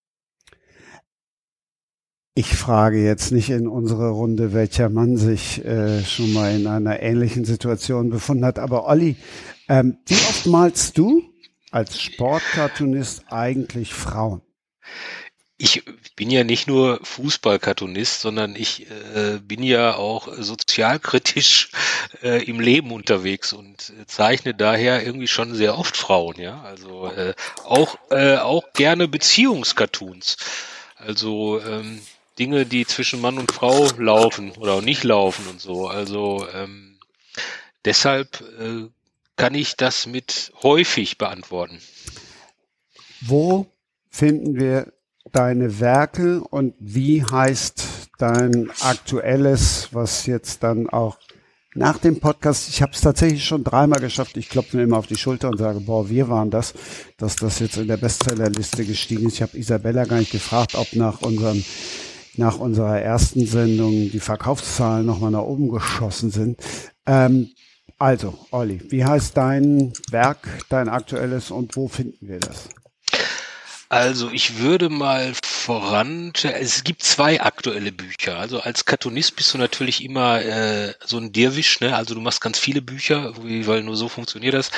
Ich frage jetzt nicht in unserer Runde, welcher Mann sich schon mal in einer ähnlichen Situation befunden hat. Aber Olli, wie oft malst du als Sportcartoonist eigentlich Frauen? Ich bin ja nicht nur Fußballkartonist, sondern ich bin ja auch sozialkritisch im Leben unterwegs und zeichne daher irgendwie schon sehr oft Frauen, ja. Also auch gerne Beziehungscartoons. Also Dinge, die zwischen Mann und Frau laufen oder auch nicht laufen und so. Also deshalb kann ich das mit häufig beantworten. Wo finden wir deine Werke und wie heißt dein aktuelles, was jetzt dann auch nach dem Podcast, ich habe es tatsächlich schon 3-mal geschafft, ich klopfe mir immer auf die Schulter und sage, boah, wir waren das, dass das jetzt in der Bestsellerliste gestiegen ist. Ich habe Isabella gar nicht gefragt, ob nach unserer ersten Sendung die Verkaufszahlen nochmal nach oben geschossen sind. Also, Olli, wie heißt dein Werk, dein aktuelles und wo finden wir das? Also ich würde mal es gibt 2 aktuelle Bücher. Also als Cartoonist bist du natürlich immer so ein Dirwisch, ne? Also du machst ganz viele Bücher, weil nur so funktioniert das.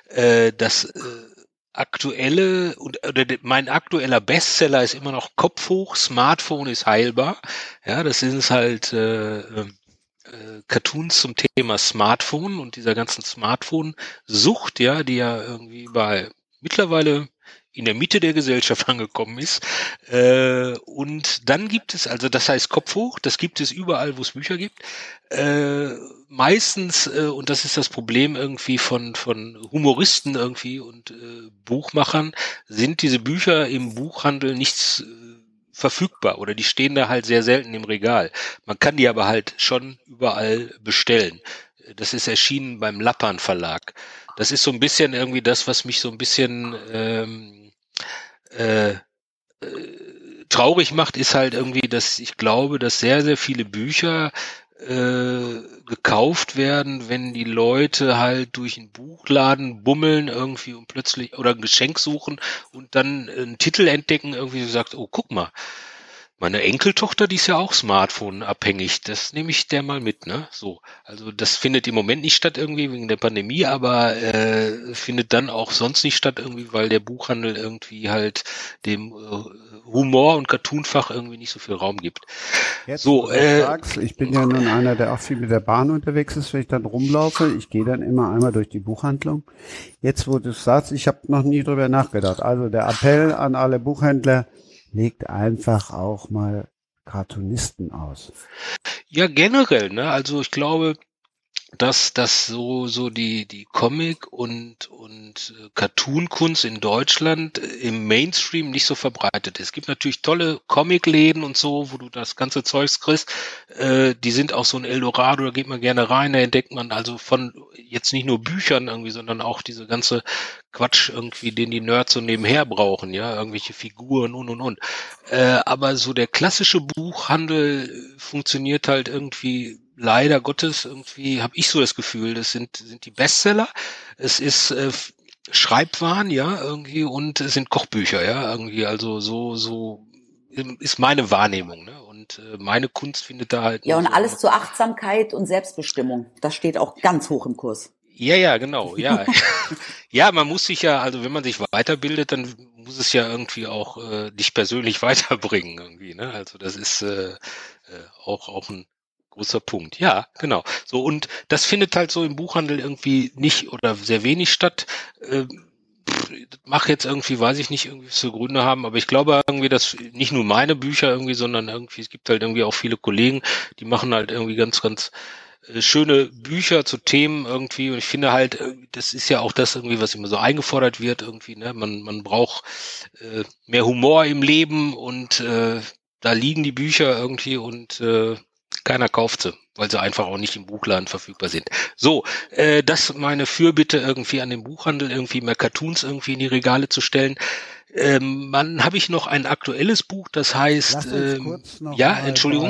Mein aktueller Bestseller ist immer noch Kopf hoch, Smartphone ist heilbar. Ja, das sind halt Cartoons zum Thema Smartphone und dieser ganzen Smartphone-Sucht, ja, die ja irgendwie mittlerweile in der Mitte der Gesellschaft angekommen ist. Und dann gibt es, also das heißt Kopf hoch, das gibt es überall, wo es Bücher gibt. Meistens, und das ist das Problem irgendwie von Humoristen irgendwie und Buchmachern, sind diese Bücher im Buchhandel nicht verfügbar oder die stehen da halt sehr selten im Regal. Man kann die aber halt schon überall bestellen. Das ist erschienen beim Lappan Verlag. Das ist so ein bisschen irgendwie das, was mich so ein bisschen traurig macht, ist halt irgendwie, dass ich glaube, dass sehr, sehr viele Bücher gekauft werden, wenn die Leute halt durch einen Buchladen bummeln irgendwie und plötzlich oder ein Geschenk suchen und dann einen Titel entdecken, irgendwie so sagt, oh, guck mal, meine Enkeltochter, die ist ja auch Smartphone-abhängig. Das nehme ich der mal mit, ne? So. Also das findet im Moment nicht statt irgendwie wegen der Pandemie, aber findet dann auch sonst nicht statt irgendwie, weil der Buchhandel irgendwie halt dem Humor- und Cartoonfach irgendwie nicht so viel Raum gibt. Jetzt, So, wo du das sagst, ich bin ja nun einer, der auch viel mit der Bahn unterwegs ist, wenn ich dann rumlaufe. Ich gehe dann immer einmal durch die Buchhandlung. Jetzt, wo du es sagst, ich habe noch nie drüber nachgedacht. Also der Appell an alle Buchhändler, legt einfach auch mal Cartoonisten aus. ja, generell, ne? Also ich glaube, dass das so die Comic und Cartoon-Kunst in Deutschland im Mainstream nicht so verbreitet ist. Es gibt natürlich tolle Comicläden und so, wo du das ganze Zeugs kriegst. Die sind auch so ein Eldorado, da geht man gerne rein, da entdeckt man also von jetzt nicht nur Büchern irgendwie, sondern auch diese ganze Quatsch irgendwie, den die Nerds so nebenher brauchen, ja, irgendwelche Figuren und. Aber so der klassische Buchhandel funktioniert halt irgendwie leider Gottes irgendwie, habe ich so das Gefühl, das sind die Bestseller. Es ist Schreibwaren, ja, irgendwie, und es sind Kochbücher, ja, irgendwie, also so ist meine Wahrnehmung, ne? Und meine Kunst findet da halt Ja, nur und so alles zur Achtsamkeit und Selbstbestimmung. Das steht auch ganz hoch im Kurs. ja, genau, ja. Ja, man muss sich ja, also wenn man sich weiterbildet, dann muss es ja irgendwie auch dich persönlich weiterbringen irgendwie, ne? Also das ist auch ein großer Punkt. Ja, genau. So, und das findet halt so im Buchhandel irgendwie nicht oder sehr wenig statt. Mach jetzt irgendwie, weiß ich nicht, irgendwie so Gründe haben, aber ich glaube irgendwie, dass nicht nur meine Bücher irgendwie, sondern irgendwie, es gibt halt irgendwie auch viele Kollegen, die machen halt irgendwie ganz schöne Bücher zu Themen irgendwie, und ich finde halt, das ist ja auch das irgendwie, was immer so eingefordert wird irgendwie, ne? Man braucht mehr Humor im Leben, und da liegen die Bücher irgendwie, und keiner kauft sie, weil sie einfach auch nicht im Buchladen verfügbar sind. So, das meine Fürbitte irgendwie an den Buchhandel, irgendwie mehr Cartoons irgendwie in die Regale zu stellen. Dann habe ich noch ein aktuelles Buch, das heißt, Lass uns kurz noch ja, mal Entschuldigung.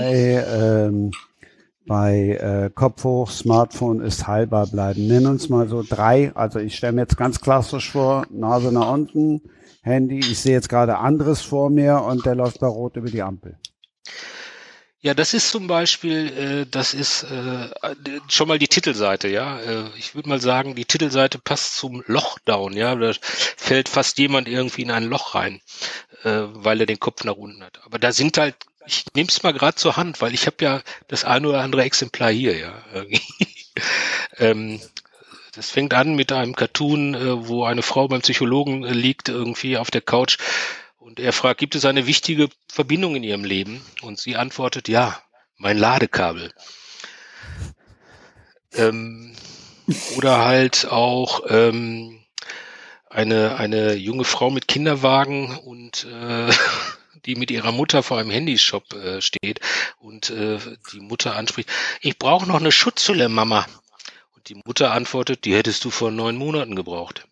bei Kopf hoch, Smartphone ist heilbar bleiben. Nenn uns mal so 3, also ich stelle mir jetzt ganz klassisch vor, Nase nach unten, Handy, ich sehe jetzt gerade anderes vor mir und der läuft bei Rot über die Ampel. Ja, das ist zum Beispiel, das ist schon mal die Titelseite, ja. Ich würde mal sagen, die Titelseite passt zum Lochdown, ja. Da fällt fast jemand irgendwie in ein Loch rein, weil er den Kopf nach unten hat. Aber da sind halt, ich nehme es mal gerade zur Hand, weil ich habe ja das eine oder andere Exemplar hier, ja. Das fängt an mit einem Cartoon, wo eine Frau beim Psychologen liegt, irgendwie auf der Couch. Und er fragt, gibt es eine wichtige Verbindung in ihrem Leben? Und sie antwortet, ja, mein Ladekabel. Oder halt auch eine junge Frau mit Kinderwagen und die mit ihrer Mutter vor einem Handyshop steht und die Mutter anspricht, ich brauche noch eine Schutzhülle, Mama. Und die Mutter antwortet, die hättest du vor 9 Monaten gebraucht.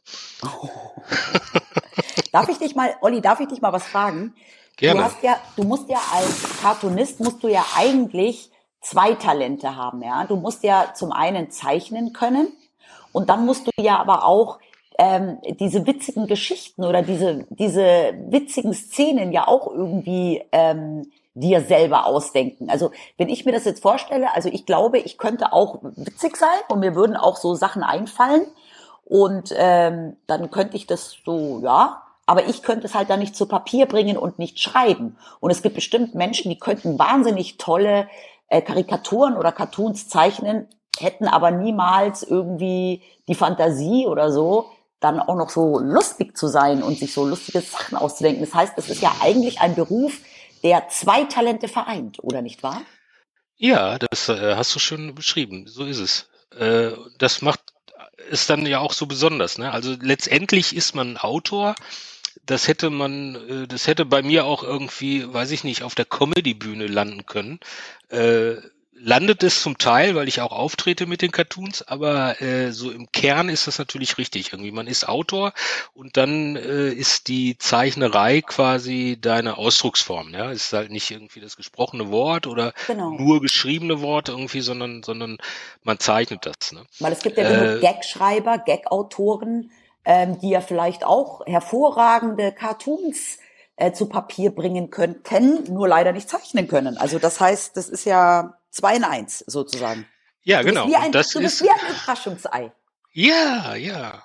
Olli, darf ich dich mal was fragen? Gerne. Du musst ja als Cartoonist, musst du ja eigentlich 2 Talente haben, ja. Du musst ja zum einen zeichnen können und dann musst du ja aber auch diese witzigen Geschichten oder diese witzigen Szenen ja auch irgendwie dir selber ausdenken. Also wenn ich mir das jetzt vorstelle, also ich glaube, ich könnte auch witzig sein und mir würden auch so Sachen einfallen und dann könnte ich das so, ja, aber ich könnte es halt dann nicht zu Papier bringen und nicht schreiben. Und es gibt bestimmt Menschen, die könnten wahnsinnig tolle Karikaturen oder Cartoons zeichnen, hätten aber niemals irgendwie die Fantasie oder so, dann auch noch so lustig zu sein und sich so lustige Sachen auszudenken. Das heißt, es ist ja eigentlich ein Beruf, der 2 Talente vereint, oder nicht wahr? Ja, das hast du schön beschrieben. So ist es. Das macht es dann ja auch so besonders, ne? Also letztendlich ist man Autor. Das hätte bei mir auch irgendwie, weiß ich nicht, auf der Comedy-Bühne landen können. landet es zum Teil, weil ich auch auftrete mit den Cartoons, aber so im Kern ist das natürlich richtig. Irgendwie, man ist Autor und dann ist die Zeichnerei quasi deine Ausdrucksform. Ja, ist halt nicht irgendwie das gesprochene Wort oder Genau. nur geschriebene Wort irgendwie, sondern man zeichnet das. Ne? Weil es gibt ja genug Gagschreiber, Gag-Autoren, die ja vielleicht auch hervorragende Cartoons zu Papier bringen könnten, nur leider nicht zeichnen können. Also das heißt, das ist ja 2 in 1 sozusagen. Ja, Du bist genau. wie ein, Und das du bist ist wie ein Überraschungsei. ja, ja.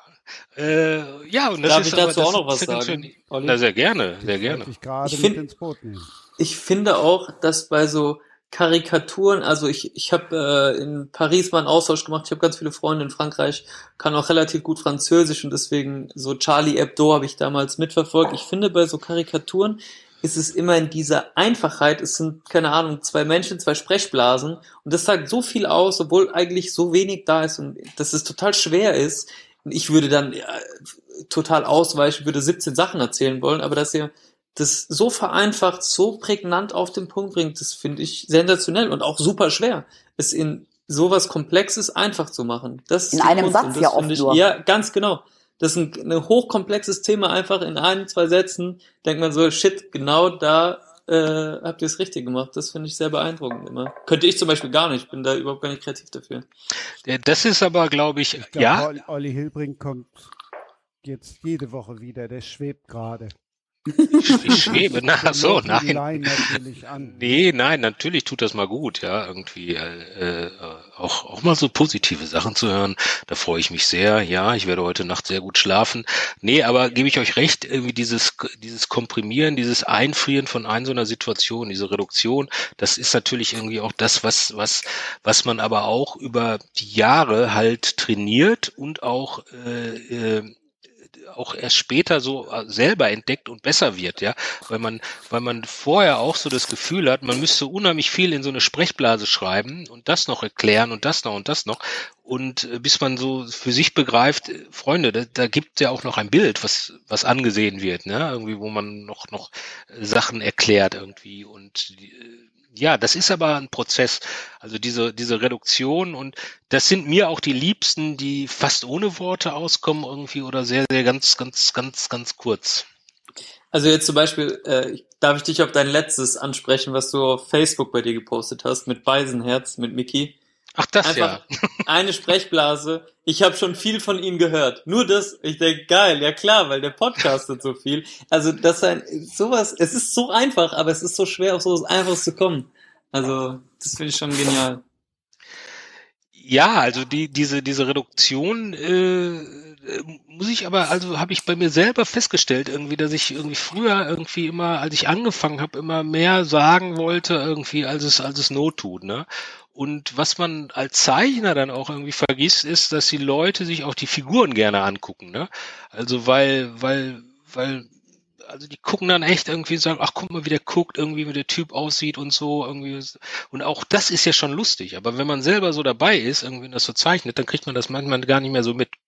Ja, und das Darf ist ich aber dazu auch noch das was ist ja ganz sagen, schön. Olli? Na, sehr gerne, sehr Ich gerne. wollte dich gerade Ich mit find- ins Boot nehmen. Ich finde auch, dass bei so Karikaturen, also ich habe in Paris mal einen Austausch gemacht, ich habe ganz viele Freunde in Frankreich, kann auch relativ gut Französisch und deswegen so Charlie Hebdo habe ich damals mitverfolgt. Ich finde, bei so Karikaturen ist es immer in dieser Einfachheit, es sind, keine Ahnung, 2 Menschen, 2 Sprechblasen und das sagt so viel aus, obwohl eigentlich so wenig da ist und dass es total schwer ist. Und ich würde dann total ausweichen, würde 17 Sachen erzählen wollen, aber dass ihr das so vereinfacht, so prägnant auf den Punkt bringt, das finde ich sensationell und auch super schwer, es in sowas Komplexes einfach zu machen. Das ist In die einem Kunst Satz und das ja oft finde ich, nur. ja, ganz genau. Das ist ein hochkomplexes Thema einfach in 1, 2 Sätzen, denkt man so, shit, genau da habt ihr es richtig gemacht. Das finde ich sehr beeindruckend immer. Könnte ich zum Beispiel gar nicht, bin da überhaupt gar nicht kreativ dafür. Das ist aber, glaube ich, Ich ja, glaube, Olli Hilbrink kommt jetzt jede Woche wieder. Der schwebt gerade. ich schwebe. Na, so, Die nein. Laien natürlich an. Nee, nein, natürlich tut das mal gut, ja, irgendwie auch mal so positive Sachen zu hören. Da freue ich mich sehr. Ja, ich werde heute Nacht sehr gut schlafen. Nee, aber gebe ich euch recht, irgendwie dieses Komprimieren, dieses Einfrieren von so einer Situation, diese Reduktion, das ist natürlich irgendwie auch das, was man aber auch über die Jahre halt trainiert und auch erst später so selber entdeckt und besser wird, ja, weil man vorher auch so das Gefühl hat, man müsste unheimlich viel in so eine Sprechblase schreiben und das noch erklären und das noch und bis man so für sich begreift, Freunde, da gibt ja auch noch ein Bild, was angesehen wird, ne, irgendwie, wo man noch Sachen erklärt irgendwie und ja, das ist aber ein Prozess. Also diese Reduktion und das sind mir auch die Liebsten, die fast ohne Worte auskommen irgendwie oder sehr, sehr ganz kurz. Also jetzt zum Beispiel, darf ich dich auf dein letztes ansprechen, was du auf Facebook bei dir gepostet hast, mit Beisenherz, mit Mickey. Ach, das Einfach ja. eine Sprechblase. Ich habe schon viel von ihm gehört. Nur das, ich denke, geil, ja klar, weil der podcastet so viel. Also sowas, es ist so einfach, aber es ist so schwer, auf sowas Einfaches zu kommen. Also das finde ich schon genial. Ja, also diese Reduktion muss ich aber, also habe ich bei mir selber festgestellt irgendwie, dass ich irgendwie früher irgendwie immer, als ich angefangen habe, immer mehr sagen wollte irgendwie, als es Not tut, ne? Und was man als Zeichner dann auch irgendwie vergisst, ist, dass die Leute sich auch die Figuren gerne angucken, ne? Also weil also die gucken dann echt irgendwie und sagen, ach guck mal, wie der guckt, irgendwie wie der Typ aussieht und so irgendwie. Und auch das ist ja schon lustig. Aber wenn man selber so dabei ist, irgendwie und das so zeichnet, dann kriegt man das manchmal gar nicht mehr so mit.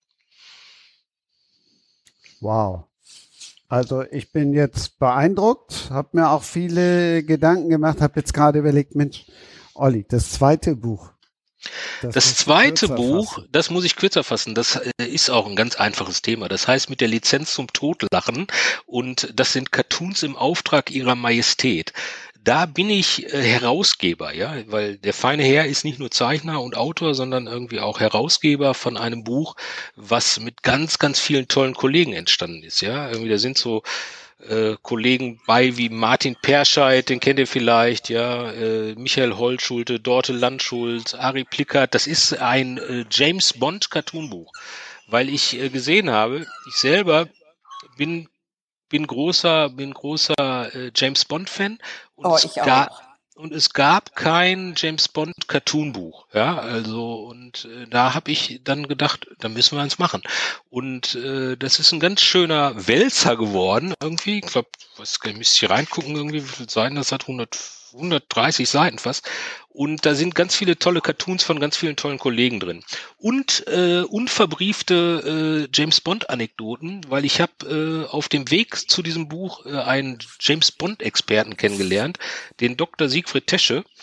Wow. Also ich bin jetzt beeindruckt, habe mir auch viele Gedanken gemacht, habe jetzt gerade überlegt, Mensch, Olli, das zweite Buch. Das zweite Buch, das muss ich kürzer fassen, das ist auch ein ganz einfaches Thema. Das heißt mit der Lizenz zum Totlachen und das sind Cartoons im Auftrag ihrer Majestät. Da bin ich Herausgeber, ja, weil der feine Herr ist nicht nur Zeichner und Autor, sondern irgendwie auch Herausgeber von einem Buch, was mit ganz vielen tollen Kollegen entstanden ist, ja. Irgendwie da sind so Kollegen bei wie Martin Perscheid, den kennt ihr vielleicht, ja, Michael Holtschulte, Dorte Landschulz, Ari Plickert. Das ist ein James Bond Cartoonbuch, weil ich gesehen habe, ich selber bin großer James Bond Fan und Ich auch. es gab kein James Bond Cartoonbuch, ja, also und da habe ich dann gedacht, da müssen wir eins machen und das ist ein ganz schöner Wälzer geworden irgendwie, ich glaube, ich müsste hier reingucken irgendwie, wie viele Seiten das hat, 130 Seiten fast und da sind ganz viele tolle Cartoons von ganz vielen tollen Kollegen drin und unverbriefte James Bond Anekdoten, weil ich habe auf dem Weg zu diesem Buch einen James Bond Experten kennengelernt, den Dr. Siegfried Tesche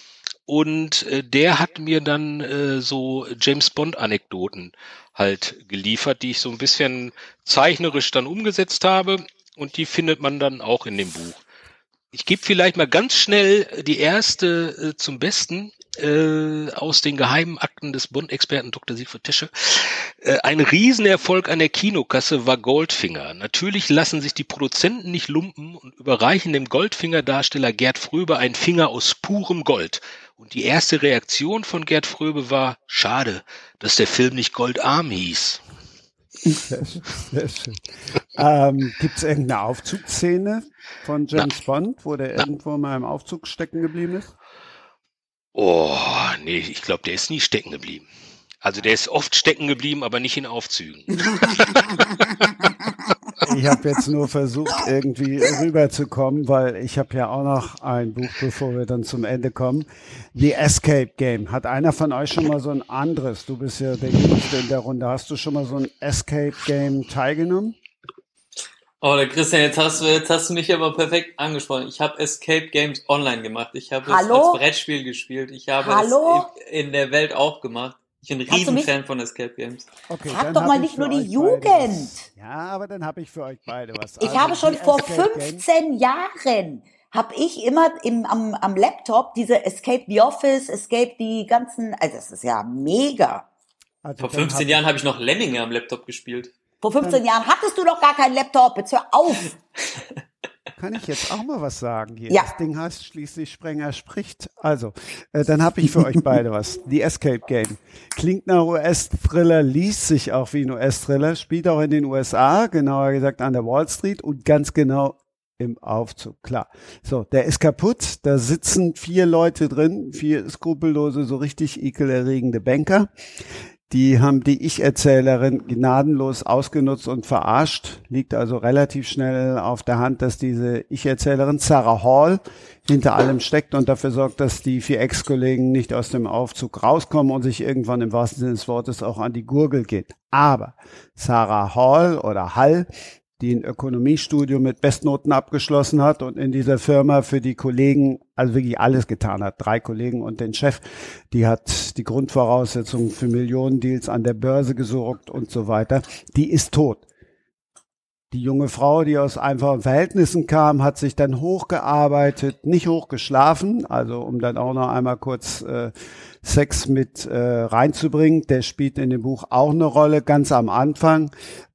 und der hat mir dann so James Bond-Anekdoten halt geliefert, die ich so ein bisschen zeichnerisch dann umgesetzt habe und die findet man dann auch in dem Buch. Ich gebe vielleicht mal ganz schnell die erste zum Besten aus den geheimen Akten des Bond-Experten Dr. Siegfried Tesche. Ein Riesenerfolg an der Kinokasse war Goldfinger. Natürlich lassen sich die Produzenten nicht lumpen und überreichen dem Goldfinger-Darsteller Gerd Fröbe einen Finger aus purem Gold. Und die erste Reaktion von Gerd Fröbe war, schade, dass der Film nicht Goldarm hieß. Sehr schön, sehr schön. Gibt es irgendeine Aufzugsszene von James Bond, wo der irgendwo mal im Aufzug stecken geblieben ist? Oh, nee, ich glaube, der ist nie stecken geblieben. Also der ist oft stecken geblieben, aber nicht in Aufzügen. Ich habe jetzt nur versucht, irgendwie rüberzukommen, weil ich habe ja auch noch ein Buch, bevor wir dann zum Ende kommen. The Escape Game. Hat einer von euch schon mal so ein anderes? Du bist ja der Jüngste in der Runde. Hast du schon mal so ein Escape Game teilgenommen? Oh, der Christian, jetzt hast du mich aber perfekt angesprochen. Ich habe Escape Games online gemacht. Ich habe es als Brettspiel gespielt. Ich habe es in der Welt auch gemacht. Ich bin ein Riesenfan von Escape Games. Okay, frag doch mal nicht nur die Jugend. Ja, aber dann habe ich für euch beide was. Ich habe schon vor 15 Jahren, habe ich immer am Laptop diese Escape the Office, Escape die ganzen, also das ist ja mega. Also vor 15 Jahren habe ich noch Lemminge am Laptop gespielt. Vor 15 Jahren hattest du doch gar keinen Laptop, jetzt hör auf. Kann ich jetzt auch mal was sagen hier? Ja. Das Ding heißt schließlich Sprenger spricht. Also, dann habe ich für euch beide was. The Escape Game. Klingt nach US-Thriller, liest sich auch wie ein US-Thriller, spielt auch in den USA, genauer gesagt an der Wall Street und ganz genau im Aufzug, klar. So, der ist kaputt, da sitzen 4 Leute drin, 4 skrupellose, so richtig ekelerregende Banker. Die haben die Ich-Erzählerin gnadenlos ausgenutzt und verarscht. Liegt also relativ schnell auf der Hand, dass diese Ich-Erzählerin Sarah Hall hinter allem steckt und dafür sorgt, dass die 4 Ex-Kollegen nicht aus dem Aufzug rauskommen und sich irgendwann im wahrsten Sinne des Wortes auch an die Gurgel geht. Aber Sarah Hall oder Hall, die ein Ökonomiestudium mit Bestnoten abgeschlossen hat und in dieser Firma für die Kollegen also wirklich alles getan hat. 3 Kollegen und den Chef, die hat die Grundvoraussetzungen für Millionendeals an der Börse gesorgt und so weiter. Die ist tot. Die junge Frau, die aus einfachen Verhältnissen kam, hat sich dann hochgearbeitet, nicht hochgeschlafen, also um dann auch noch einmal kurz Sex mit reinzubringen. Der spielt in dem Buch auch eine Rolle, ganz am Anfang.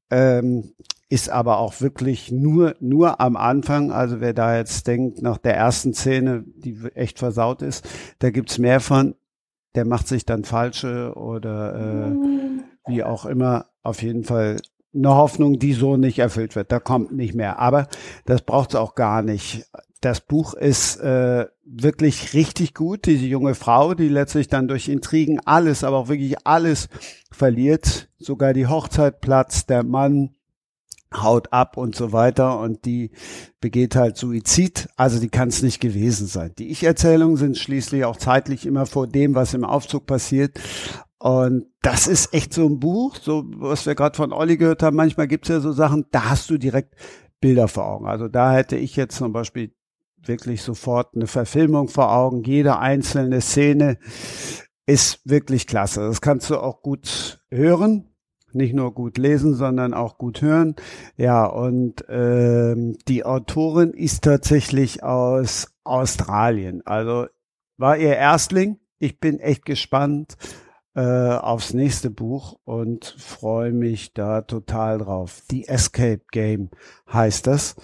Ist aber auch wirklich nur am Anfang. Also wer da jetzt denkt, nach der ersten Szene, die echt versaut ist, da gibt's mehr von, der macht sich dann falsche oder wie auch immer, auf jeden Fall eine Hoffnung, die so nicht erfüllt wird. Da kommt nicht mehr. Aber das braucht's auch gar nicht. Das Buch ist wirklich richtig gut. Diese junge Frau, die letztlich dann durch Intrigen alles, aber auch wirklich alles verliert. Sogar die Hochzeit platzt, der Mann haut ab und so weiter und die begeht halt Suizid, also die kann es nicht gewesen sein. Die Ich-Erzählungen sind schließlich auch zeitlich immer vor dem, was im Aufzug passiert und das ist echt so ein Buch, so was wir gerade von Olli gehört haben, manchmal gibt's ja so Sachen, da hast du direkt Bilder vor Augen. Also da hätte ich jetzt zum Beispiel wirklich sofort eine Verfilmung vor Augen, jede einzelne Szene ist wirklich klasse. Das kannst du auch gut hören. Nicht nur gut lesen, sondern auch gut hören. Ja, und die Autorin ist tatsächlich aus Australien. Also war ihr Erstling. Ich bin echt gespannt aufs nächste Buch und freue mich da total drauf. The Escape Game heißt das.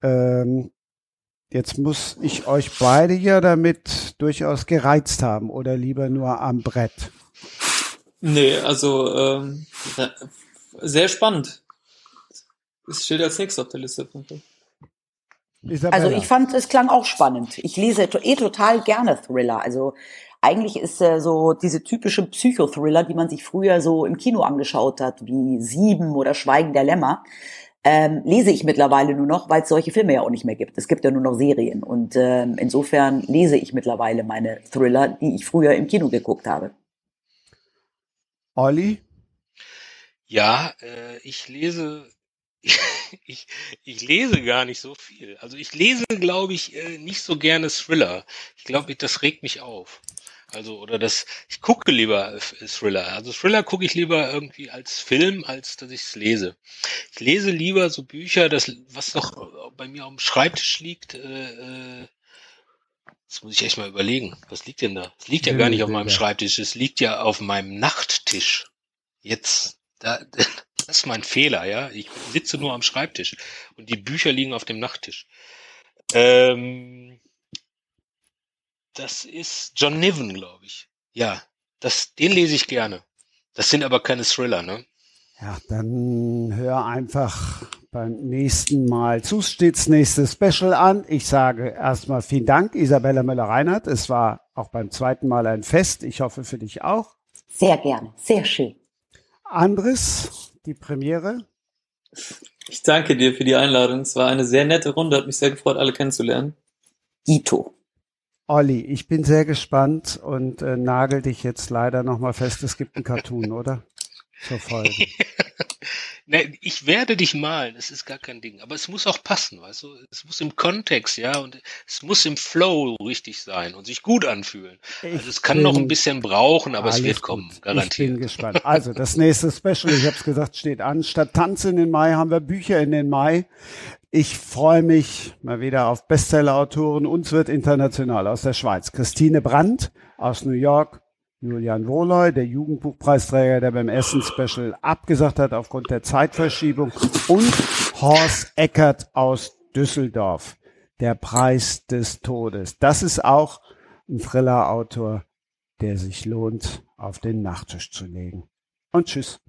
Jetzt muss ich euch beide ja damit durchaus gereizt haben oder lieber nur am Brett. Nee, also sehr spannend. Es steht als nächstes auf der Liste. Also ich fand, es klang auch spannend. Ich lese total gerne Thriller. Also eigentlich ist so diese typische Psychothriller, die man sich früher so im Kino angeschaut hat, wie 7 oder Schweigen der Lämmer, lese ich mittlerweile nur noch, weil es solche Filme ja auch nicht mehr gibt. Es gibt ja nur noch Serien. Und insofern lese ich mittlerweile meine Thriller, die ich früher im Kino geguckt habe. Olli? Ja, ich lese ich lese gar nicht so viel. Also ich lese, glaube ich, nicht so gerne Thriller. Ich glaube, das regt mich auf. Also, ich gucke lieber Thriller. Also Thriller gucke ich lieber irgendwie als Film, als dass ich es lese. Ich lese lieber so Bücher, was noch bei mir auf dem Schreibtisch liegt. Jetzt muss ich echt mal überlegen. Was liegt denn da? Es liegt ja gar nicht auf meinem Schreibtisch. Es liegt ja auf meinem Nachttisch. Das ist mein Fehler, ja. Ich sitze nur am Schreibtisch und die Bücher liegen auf dem Nachttisch. Das ist John Niven, glaube ich. Ja, den lese ich gerne. Das sind aber keine Thriller, ne? Ja, dann hör einfach beim nächsten Mal Steht's nächste Special an. Ich sage erstmal vielen Dank, Isabella Müller-Reinhardt. Es war auch beim zweiten Mal ein Fest. Ich hoffe für dich auch. Sehr gerne, sehr schön. Andres, die Premiere. Ich danke dir für die Einladung. Es war eine sehr nette Runde, hat mich sehr gefreut, alle kennenzulernen. Dito. Olli, ich bin sehr gespannt und nagel dich jetzt leider nochmal fest. Es gibt einen Cartoon, oder? Zur Folge. Ne, ich werde dich malen, das ist gar kein Ding. Aber es muss auch passen, weißt du? Es muss im Kontext, ja, und es muss im Flow richtig sein und sich gut anfühlen. Also es kann noch ein bisschen brauchen, aber es wird kommen, garantiert. Ich bin gespannt. Also das nächste Special, ich habe es gesagt, steht an. Statt Tanz in den Mai haben wir Bücher in den Mai. Ich freue mich mal wieder auf Bestseller-Autoren. Uns wird international aus der Schweiz Christine Brandt aus New York, Julian Wohloy, der Jugendbuchpreisträger, der beim ersten Special abgesagt hat aufgrund der Zeitverschiebung, und Horst Eckert aus Düsseldorf, der Preis des Todes. Das ist auch ein Thriller-Autor, der sich lohnt, auf den Nachttisch zu legen. Und tschüss.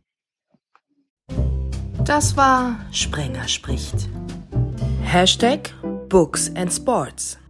Das war Sprenger spricht. #Books and Sports.